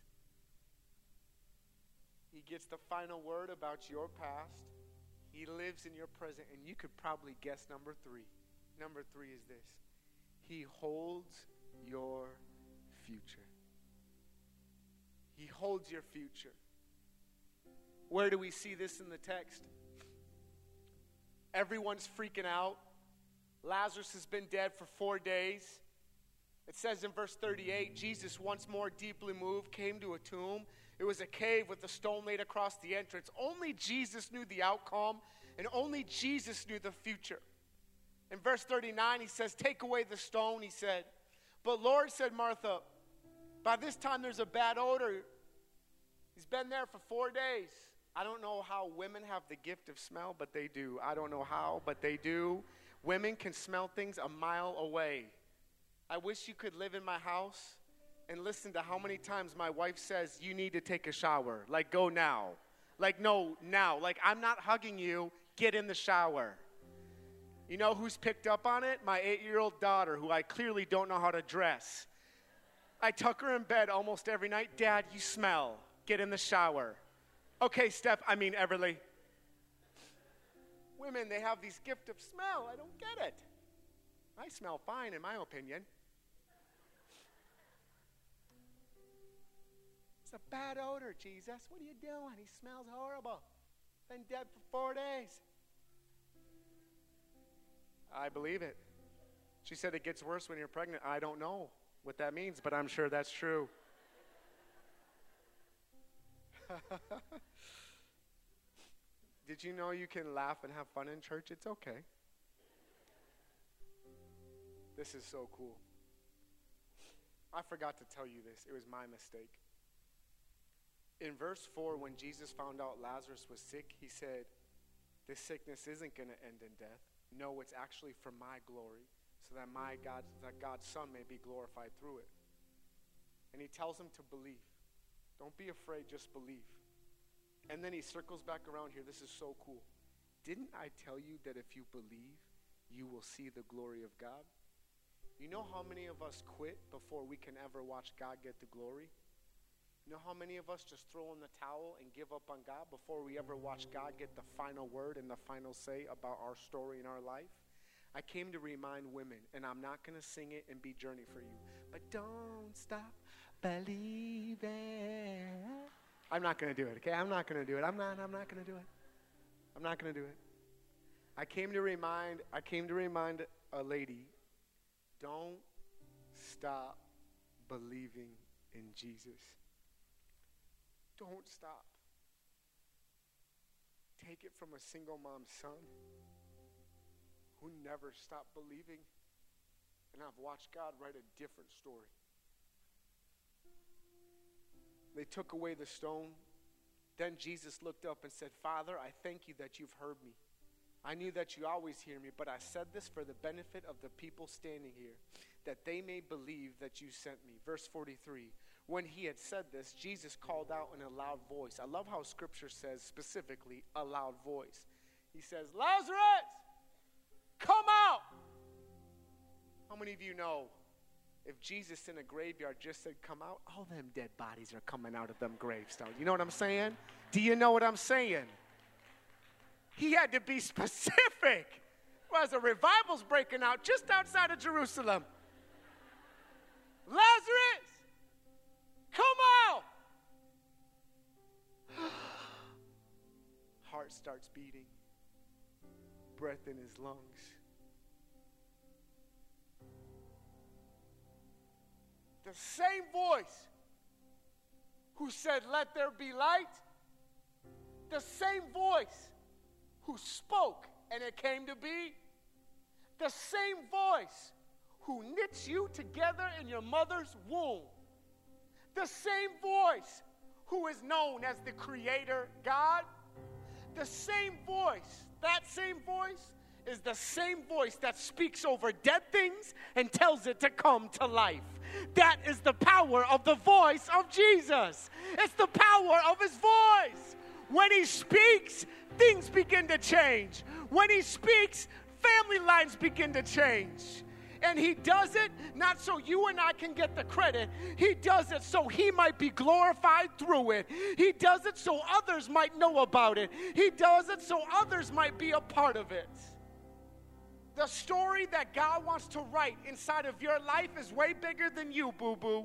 He gets the final word about your past. He lives in your present, and you could probably guess number three. Number three is this. He holds your future. He holds your future. Where do we see this in the text? Everyone's freaking out. Lazarus has been dead for four days. It says in verse thirty-eight, Jesus, once more deeply moved, came to a tomb. It was a cave with a stone laid across the entrance. Only Jesus knew the outcome, and only Jesus knew the future. In verse thirty-nine, he says, take away the stone, he said. But Lord, said Martha, by this time there's a bad odor. He's been there for four days. I don't know how women have the gift of smell, but they do. I don't know how, but they do. Women can smell things a mile away. I wish you could live in my house and listen to how many times my wife says, you need to take a shower. Like, go now. Like, no, now. Like, I'm not hugging you. Get in the shower. You know who's picked up on it? My eight-year-old daughter, who I clearly don't know how to dress. I tuck her in bed almost every night. Dad, you smell. Get in the shower. Okay, Steph, I mean Everly. Women, they have these gift of smell. I don't get it. I smell fine, in my opinion. It's a bad odor, Jesus. What are you doing? He smells horrible. Been dead for four days. I believe it. She said it gets worse when you're pregnant. I don't know what that means, but I'm sure that's true. Did you know you can laugh and have fun in church? It's okay. This is so cool. I forgot to tell you this. It was my mistake. In verse four, when Jesus found out Lazarus was sick, he said, this sickness isn't going to end in death. No, it's actually for my glory, so that my God, that God's Son may be glorified through it. And he tells him to believe. Don't be afraid, just believe. And then he circles back around here. This is so cool. Didn't I tell you that if you believe, you will see the glory of God? You know how many of us quit before we can ever watch God get the glory? You know how many of us just throw in the towel and give up on God before we ever watch God get the final word and the final say about our story and our life? I came to remind women, and I'm not going to sing it and be Journey for you, but don't stop believing. I'm not going to do it, okay? I'm not going to do it. I'm not, I'm not going to do it. I'm not going to do it. I came to remind, I came to remind a lady, don't stop believing in Jesus. Don't stop. Take it from a single mom's son who never stopped believing. And I've watched God write a different story. They took away the stone. Then Jesus looked up and said, Father, I thank you that you've heard me. I knew that you always hear me, but I said this for the benefit of the people standing here, that they may believe that you sent me. Verse forty-three, when he had said this, Jesus called out in a loud voice. I love how Scripture says specifically a loud voice. He says, Lazarus, come out. How many of you know if Jesus in a graveyard just said come out, all them dead bodies are coming out of them gravestones? You know what I'm saying? Do you know what I'm saying? He had to be specific. Well, as a revival's breaking out just outside of Jerusalem. Lazarus, come out. Heart starts beating. Breath in his lungs. The same voice who said, let there be light, the same voice who spoke and it came to be, the same voice who knits you together in your mother's womb, the same voice who is known as the Creator God, the same voice, that same voice is the same voice that speaks over dead things and tells it to come to life. That is the power of the voice of Jesus. It's the power of his voice. When he speaks, things begin to change. When he speaks, family lines begin to change. And he does it not so you and I can get the credit. He does it so he might be glorified through it. He does it so others might know about it. He does it so others might be a part of it. The story that God wants to write inside of your life is way bigger than you, boo-boo.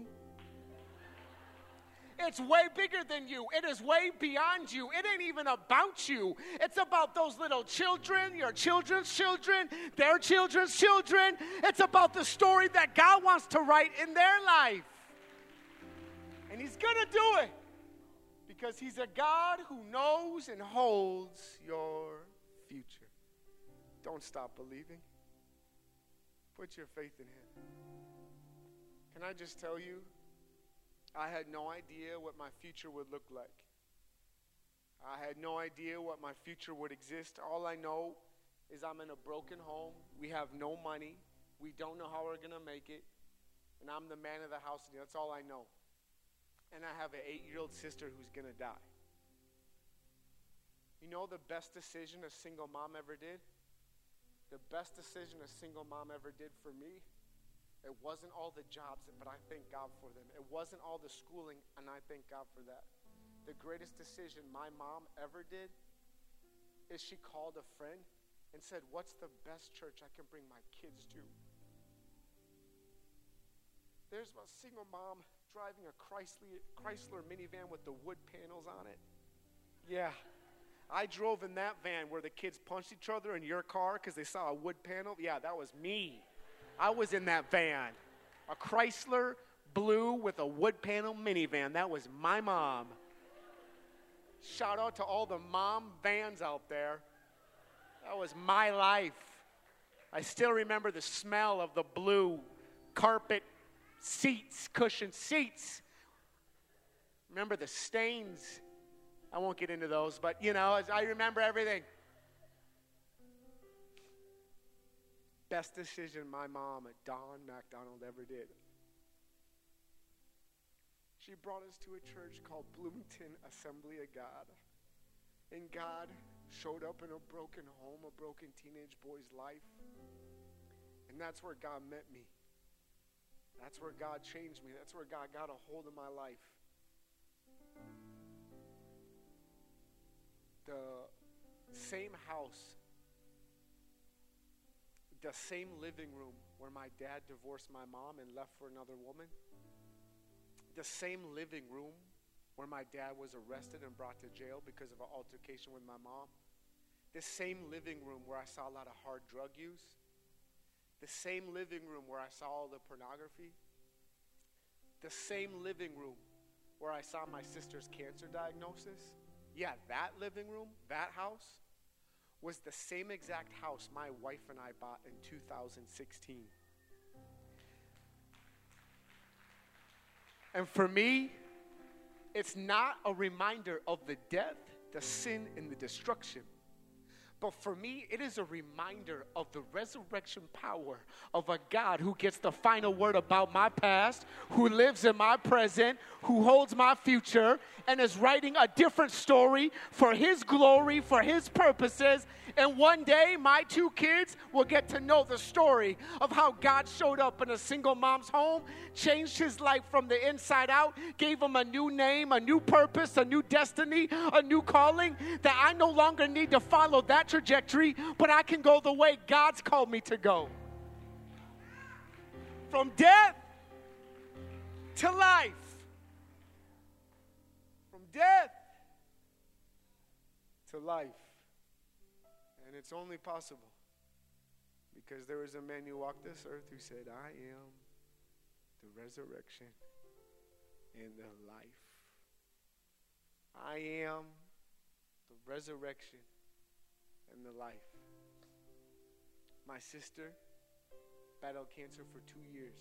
It's way bigger than you. It is way beyond you. It ain't even about you. It's about those little children, your children's children, their children's children. It's about the story that God wants to write in their life. And he's going to do it because he's a God who knows and holds your future. Don't stop believing. Put your faith in him. Can I just tell you, I had no idea what my future would look like. I had no idea what my future would exist. All I know is I'm in a broken home. We have no money. We don't know how we're going to make it. And I'm the man of the house. And that's all I know. And I have an eight-year-old sister who's going to die. You know the best decision a single mom ever did? The best decision a single mom ever did for me, it wasn't all the jobs, but I thank God for them. It wasn't all the schooling, and I thank God for that. The greatest decision my mom ever did is she called a friend and said, what's the best church I can bring my kids to? There's a single mom driving a Chrysler, Chrysler minivan with the wood panels on it. Yeah. I drove in that van where the kids punched each other in your car because they saw a wood panel. Yeah, that was me. I was in that van. A Chrysler blue with a wood panel minivan. That was my mom. Shout out to all the mom vans out there. That was my life. I still remember the smell of the blue carpet seats, cushioned seats. Remember the stains. I won't get into those, but, you know, I remember everything. best decision my mom, Dawn MacDonald, ever did. She brought us to a church called Bloomington Assembly of God. And God showed up in a broken home, a broken teenage boy's life. And that's where God met me. That's where God changed me. That's where God got a hold of my life. The same house, the same living room where my dad divorced my mom and left for another woman, the same living room where my dad was arrested and brought to jail because of an altercation with my mom, the same living room where I saw a lot of hard drug use, the same living room where I saw all the pornography, the same living room where I saw my sister's cancer diagnosis. Yeah, that living room, that house, was the same exact house my wife and I bought in two thousand sixteen. And for me, it's not a reminder of the death, the sin, and the destruction. But for me, it is a reminder of the resurrection power of a God who gets the final word about my past, who lives in my present, who holds my future, and is writing a different story for his glory, for his purposes. And one day, my two kids will get to know the story of how God showed up in a single mom's home, changed his life from the inside out, gave him a new name, a new purpose, a new destiny, a new calling, that I no longer need to follow that trajectory, but I can go the way God's called me to go. From death to life. From death to life. And it's only possible because there was a man who walked this earth who said, I am the resurrection and the life. I am the resurrection and the life. My sister battled cancer for two years.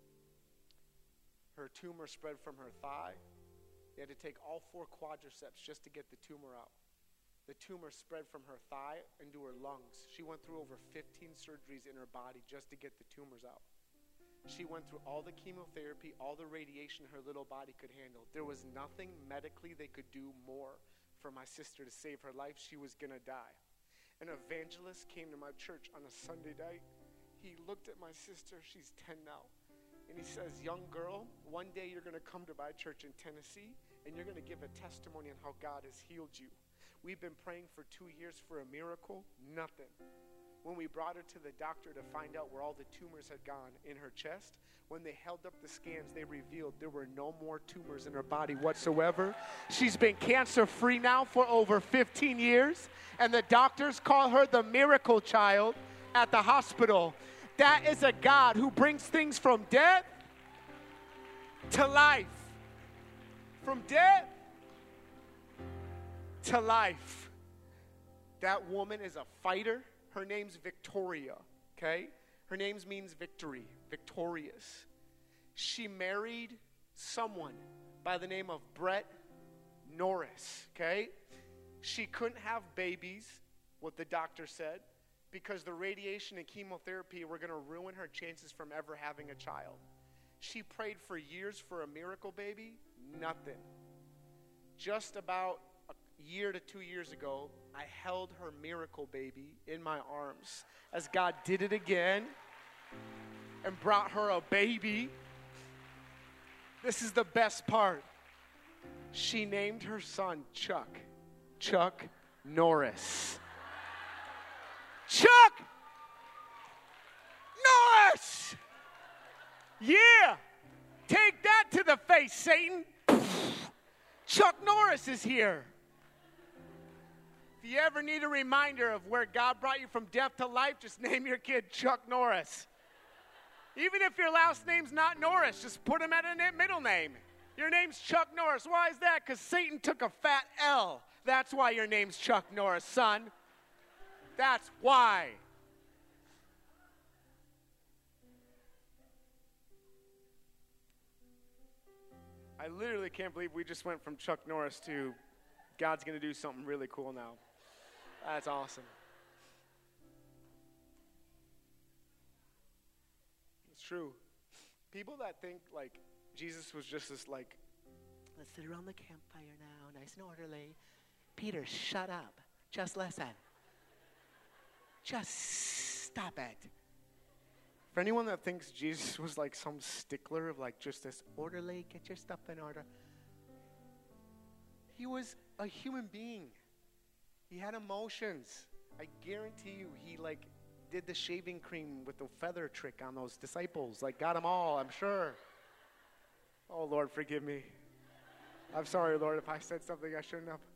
Her tumor spread from her thigh. They had to take all four quadriceps just to get the tumor out. The tumor spread from her thigh into her lungs. She went through over fifteen surgeries in her body just to get the tumors out. She went through all the chemotherapy, all the radiation her little body could handle. There was nothing medically they could do more for my sister to save her life. She was going to die. An evangelist came to my church on a Sunday night. He looked at my sister. She's ten now. And he says, young girl, one day you're going to come to my church in Tennessee, and you're going to give a testimony on how God has healed you. We've been praying for two years for a miracle. Nothing. When we brought her to the doctor to find out where all the tumors had gone in her chest, when they held up the scans, they revealed there were no more tumors in her body whatsoever. She's been cancer-free now for over fifteen years, and the doctors call her the miracle child at the hospital. That is a God who brings things from death to life. From death to life. That woman is a fighter. Her name's Victoria, okay? Her name means victory, victorious. She married someone by the name of Brett Norris, okay? She couldn't have babies, what the doctor said, because the radiation and chemotherapy were going to ruin her chances from ever having a child. She prayed for years for a miracle baby, nothing. Just about a year to two years ago, I held her miracle baby in my arms as God did it again and brought her a baby. This is the best part. She named her son Chuck. Chuck Norris. Chuck Norris! Yeah! Take that to the face, Satan. Chuck Norris is here. If you ever need a reminder of where God brought you from death to life, just name your kid Chuck Norris. Even if your last name's not Norris, just put him at a middle name. Your name's Chuck Norris. Why is that? Because Satan took a fat L. That's why your name's Chuck Norris, son. That's why. I literally can't believe we just went from Chuck Norris to God's going to do something really cool now. That's awesome. true. People that think like Jesus was just this like, let's sit around the campfire now, nice and orderly. Peter, shut up. Just listen. Just stop it. For anyone that thinks Jesus was like some stickler of like just this orderly, get your stuff in order. He was a human being. He had emotions. I guarantee you he like did the shaving cream with the feather trick on those disciples. Like got them all, I'm sure. Oh, Lord, forgive me. I'm sorry, Lord, if I said something I shouldn't have.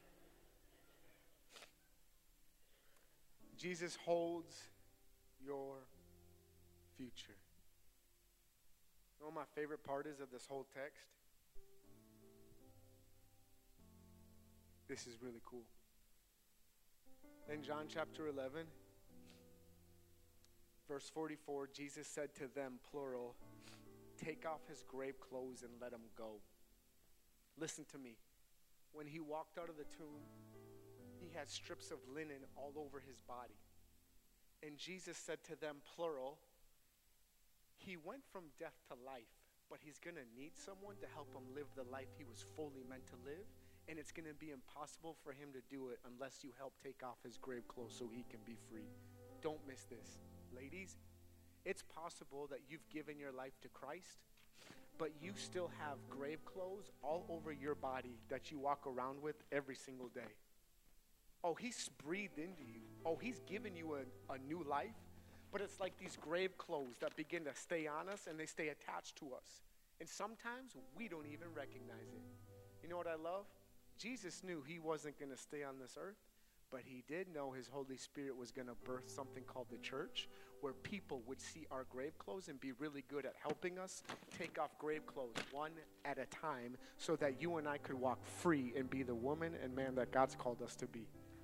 Jesus holds your future. You know what my favorite part is of this whole text? This is really cool. In John chapter eleven, verse forty-four, Jesus said to them, plural, take off his grave clothes and let him go. Listen to me. When he walked out of the tomb, he had strips of linen all over his body. And Jesus said to them, plural, he went from death to life, but he's going to need someone to help him live the life he was fully meant to live. And it's going to be impossible for him to do it unless you help take off his grave clothes so he can be free. Don't miss this. Ladies, it's possible that you've given your life to Christ, but you still have grave clothes all over your body that you walk around with every single day. Oh, he's breathed into you. Oh, he's given you a, a new life, but it's like these grave clothes that begin to stay on us and they stay attached to us. And sometimes we don't even recognize it. You know what I love? Jesus knew he wasn't going to stay on this earth, but he did know his Holy Spirit was going to birth something called the church, where people would see our grave clothes and be really good at helping us take off grave clothes one at a time so that you and I could walk free and be the woman and man that God's called us to be.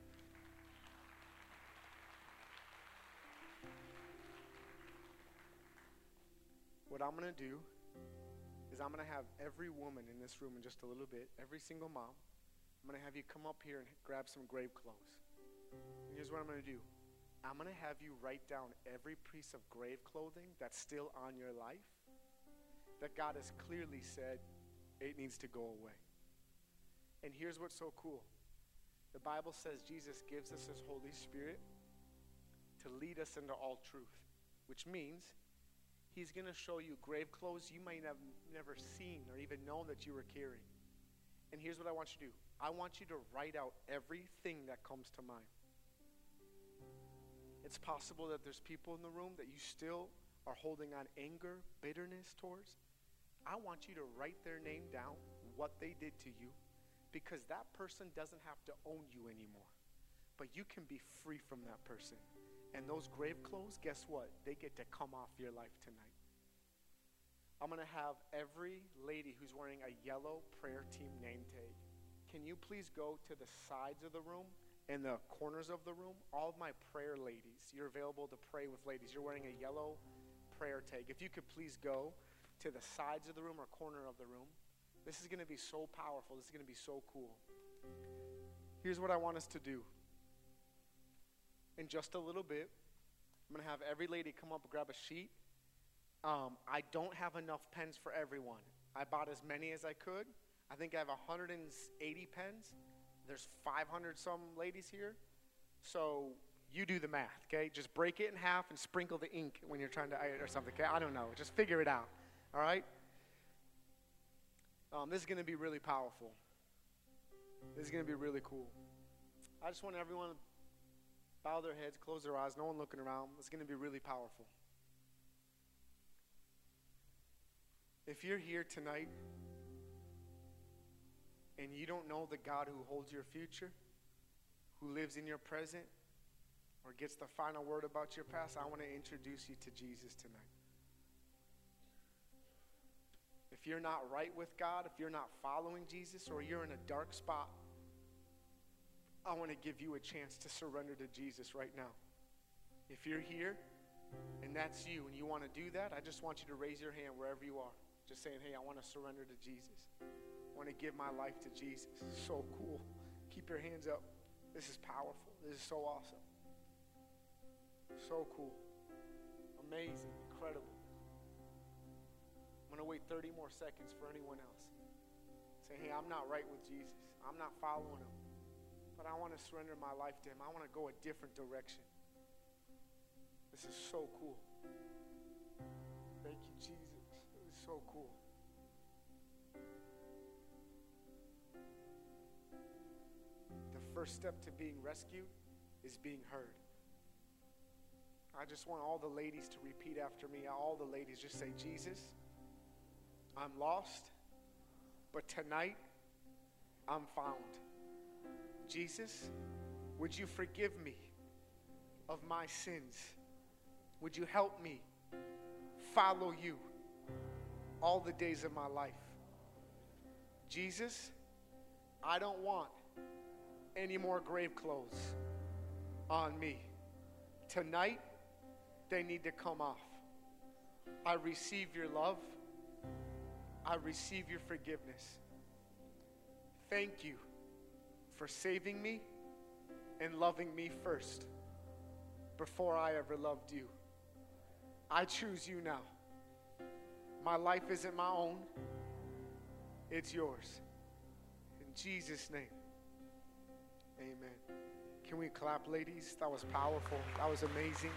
What I'm going to do is I'm going to have every woman in this room in just a little bit, every single mom, I'm going to have you come up here and grab some grave clothes. And here's what I'm going to do. I'm going to have you write down every piece of grave clothing that's still on your life that God has clearly said it needs to go away. And here's what's so cool. The Bible says Jesus gives us his Holy Spirit to lead us into all truth, which means he's going to show you grave clothes you might have never seen or even known that you were carrying. And here's what I want you to do. I want you to write out everything that comes to mind. It's possible that there's people in the room that you still are holding on anger, bitterness towards. I want you to write their name down, what they did to you, because that person doesn't have to own you anymore. But you can be free from that person. And those grave clothes, guess what? They get to come off your life tonight. I'm going to have every lady who's wearing a yellow prayer team name tag. Can you please go to the sides of the room and the corners of the room? All of my prayer ladies, you're available to pray with ladies. You're wearing a yellow prayer tag. If you could please go to the sides of the room or corner of the room. This is going to be so powerful. This is going to be so cool. Here's what I want us to do. In just a little bit, I'm going to have every lady come up and grab a sheet. Um, I don't have enough pens for everyone. I bought as many as I could. I think I have one hundred eighty pens. There's five hundred some ladies here. So you do the math, okay? Just break it in half and sprinkle the ink when you're trying to, or something, okay? I don't know. Just figure it out, all right? Um, this is going to be really powerful. This is going to be really cool. I just want everyone to bow their heads, close their eyes, no one looking around. It's going to be really powerful. If you're here tonight and you don't know the God who holds your future, who lives in your present, or gets the final word about your past, I want to introduce you to Jesus tonight. If you're not right with God, if you're not following Jesus, or you're in a dark spot, I want to give you a chance to surrender to Jesus right now. If you're here and that's you and you want to do that, I just want you to raise your hand wherever you are. Just saying, hey, I want to surrender to Jesus. I want to give my life to Jesus. So cool. Keep your hands up. This is powerful. This is so awesome. So cool. Amazing. Incredible. I'm going to wait thirty more seconds for anyone else. Say, hey, I'm not right with Jesus. I'm not following him. But I want to surrender my life to him. I want to go a different direction. This is so cool. Thank you, Jesus. This is so cool. The first step to being rescued is being heard. I just want all the ladies to repeat after me. All the ladies just say, Jesus, I'm lost, but tonight I'm found. Jesus, would you forgive me of my sins? Would you help me follow you all the days of my life? Jesus, I don't want any more grave clothes on me. Tonight, they need to come off. I receive your love. I receive your forgiveness. Thank you for saving me and loving me first before I ever loved you. I choose you now. My life isn't my own. It's yours. In Jesus' name, amen. Can we clap, ladies? That was powerful. That was amazing.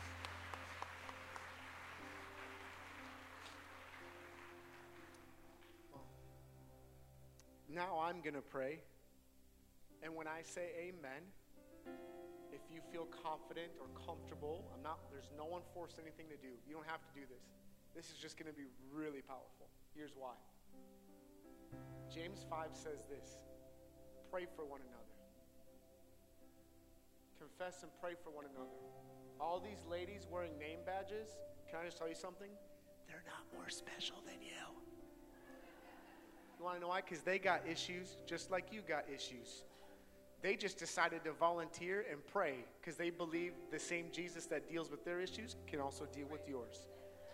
Now I'm going to pray. And when I say amen, if you feel confident or comfortable, I'm not, there's no one forced anything to do. You don't have to do this. This is just going to be really powerful. Here's why. James five says this: pray for one another. Confess and pray for one another. All these ladies wearing name badges, can I just tell you something? They're not more special than you. You want to know why? Because they got issues just like you got issues. They just decided to volunteer and pray because they believe the same Jesus that deals with their issues can also deal with yours.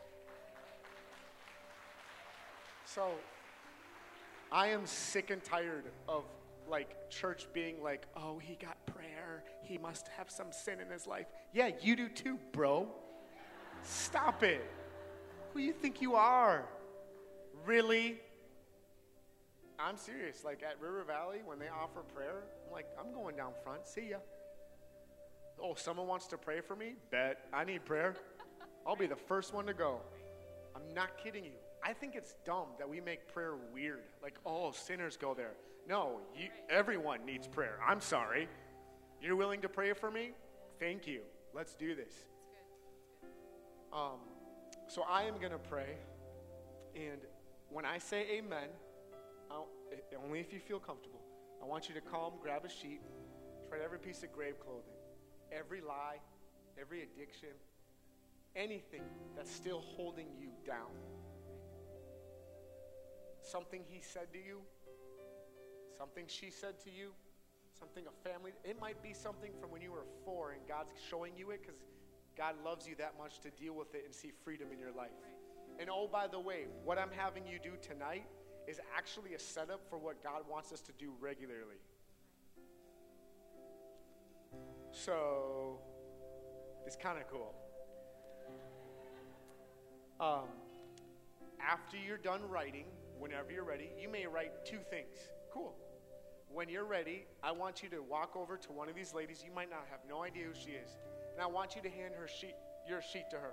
So, I am sick and tired of like church being like, oh, he got prayer. He must have some sin in his life. Yeah, you do too, bro. Stop it. Who you think you are? Really? I'm serious. Like at River Valley, when they offer prayer, I'm like, I'm going down front. See ya. Oh, someone wants to pray for me? Bet. I need prayer. I'll be the first one to go. I'm not kidding you. I think it's dumb that we make prayer weird. Like, oh, sinners go there. No, you, everyone needs prayer. I'm sorry. You're willing to pray for me? Thank you. Let's do this. Um, so I am going to pray. And when I say amen, I'll, only if you feel comfortable, I want you to calm, grab a sheet, write every piece of grave clothing, every lie, every addiction, anything that's still holding you down. Something he said to you, something she said to you, something a family, it might be something from when you were four and God's showing you it because God loves you that much to deal with it and see freedom in your life. And oh, by the way, what I'm having you do tonight is actually a setup for what God wants us to do regularly. So, it's kind of cool. Um, after you're done writing, whenever you're ready, you may write two things. Cool. When you're ready, I want you to walk over to one of these ladies. You might not have no idea who she is. And I want you to hand her sheet, your sheet to her.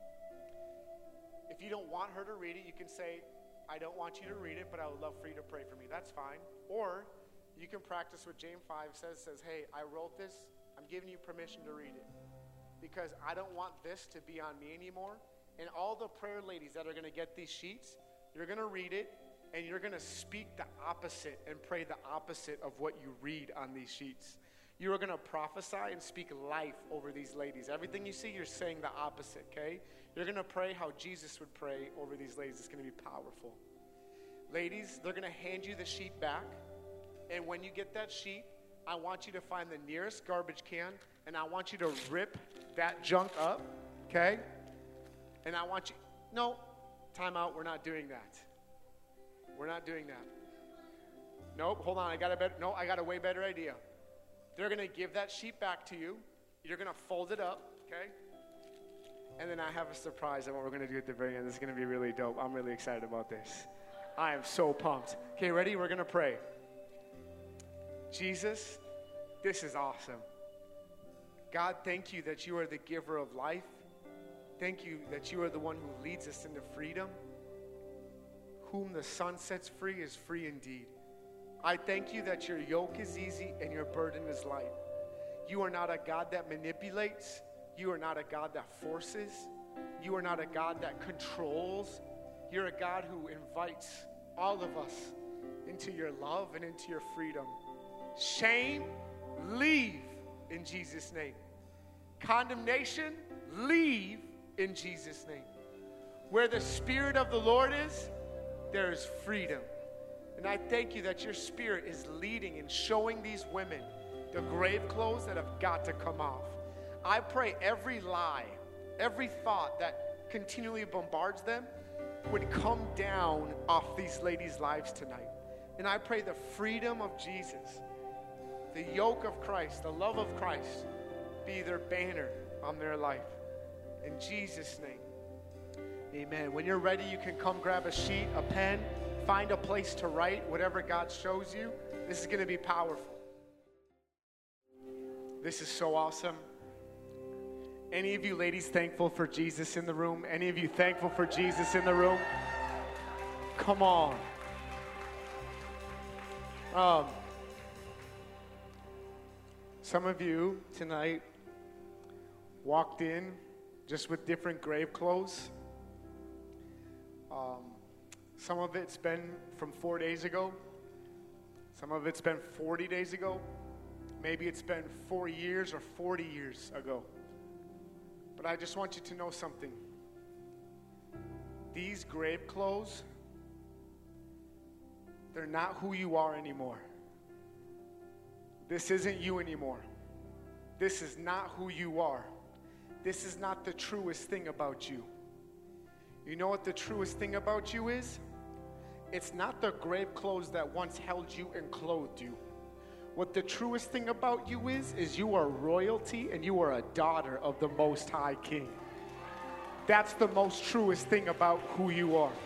If you don't want her to read it, you can say, I don't want you to read it, but I would love for you to pray for me. That's fine. Or you can practice what James five says, says, hey, I wrote this. I'm giving you permission to read it. Because I don't want this to be on me anymore. And all the prayer ladies that are going to get these sheets, you're going to read it, and you're going to speak the opposite and pray the opposite of what you read on these sheets. You are going to prophesy and speak life over these ladies. Everything you see, you're saying the opposite, okay? You're going to pray how Jesus would pray over these ladies. It's going to be powerful. Ladies, they're going to hand you the sheet back. And when you get that sheet, I want you to find the nearest garbage can, and I want you to rip that junk up, okay? And I want you, no, time out, we're not doing that. We're not doing that. Nope, hold on, I got a better, no, I got a way better idea. They're going to give that sheet back to you. You're going to fold it up, okay? And then I have a surprise of what we're going to do at the very end. This is going to be really dope. I'm really excited about this. I am so pumped. Okay, ready? We're going to pray. Jesus, this is awesome. God, thank you that you are the giver of life. Thank you that you are the one who leads us into freedom. Whom the Son sets free is free indeed. I thank you that your yoke is easy and your burden is light. You are not a God that manipulates. You are not a God that forces. You are not a God that controls. You're a God who invites all of us into your love and into your freedom. Shame, leave in Jesus' name. Condemnation, leave in Jesus' name. Where the Spirit of the Lord is, there is freedom. And I thank you that your Spirit is leading and showing these women the grave clothes that have got to come off. I pray every lie, every thought that continually bombards them would come down off these ladies' lives tonight. And I pray the freedom of Jesus, the yoke of Christ, the love of Christ be their banner on their life. In Jesus' name, amen. When you're ready, you can come grab a sheet, a pen, find a place to write whatever God shows you. This is going to be powerful. This is so awesome. Any of you ladies thankful for Jesus in the room? Any of you thankful for Jesus in the room? Come on. Um, some of you tonight walked in just with different grave clothes. Um, some of it's been from four days ago. Some of it's been forty days ago. Maybe it's been four years or forty years ago. But I just want you to know something. These grave clothes, they're not who you are anymore. This isn't you anymore. This is not who you are. This is not the truest thing about you. You know what the truest thing about you is? It's not the grave clothes that once held you and clothed you. What the truest thing about you is, is you are royalty and you are a daughter of the Most High King. That's the most truest thing about who you are.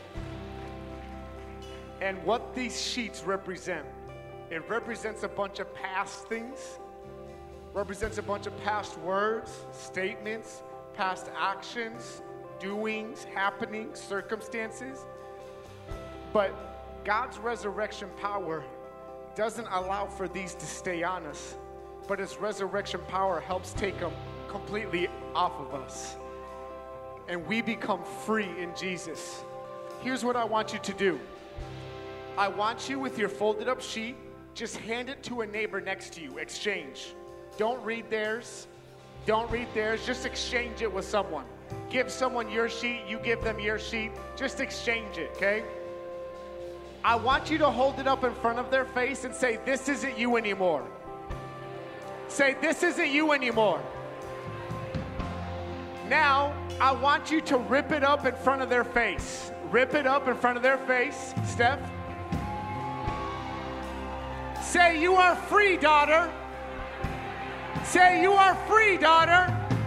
And what these sheets represent, it represents a bunch of past things, represents a bunch of past words, statements, past actions, doings, happenings, circumstances. But God's resurrection power doesn't allow for these to stay on us, but His resurrection power helps take them completely off of us. And we become free in Jesus. Here's what I want you to do. I want you, with your folded up sheet, just hand it to a neighbor next to you. Exchange. Don't read theirs. Don't read theirs. Just exchange it with someone. Give someone your sheet. You give them your sheet. Just exchange it, okay? I want you to hold it up in front of their face and say, this isn't you anymore. Say, this isn't you anymore. Now, I want you to rip it up in front of their face. Rip it up in front of their face. Steph. Say, you are free, daughter. Say, you are free, daughter.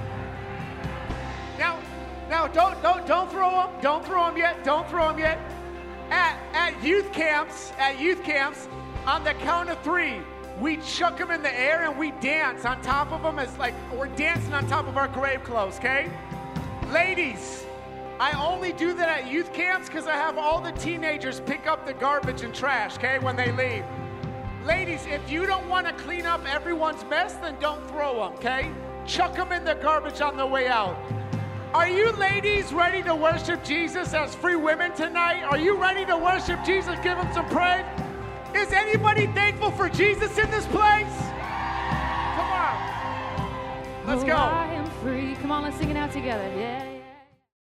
Now, now don't, don't, don't throw them. Don't throw them yet. Don't throw them yet. At, at youth camps, at youth camps, on the count of three, we chuck them in the air and we dance on top of them as like we're dancing on top of our grave clothes, okay? Ladies, I only do that at youth camps because I have all the teenagers pick up the garbage and trash, okay, when they leave. Ladies, if you don't want to clean up everyone's mess, then don't throw them, okay? Chuck them in the garbage on the way out. Are you ladies ready to worship Jesus as free women tonight? Are you ready to worship Jesus? Give Him some praise. Is anybody thankful for Jesus in this place? Come on. Let's go. Oh, I am free. Come on, let's sing it out together. Yeah.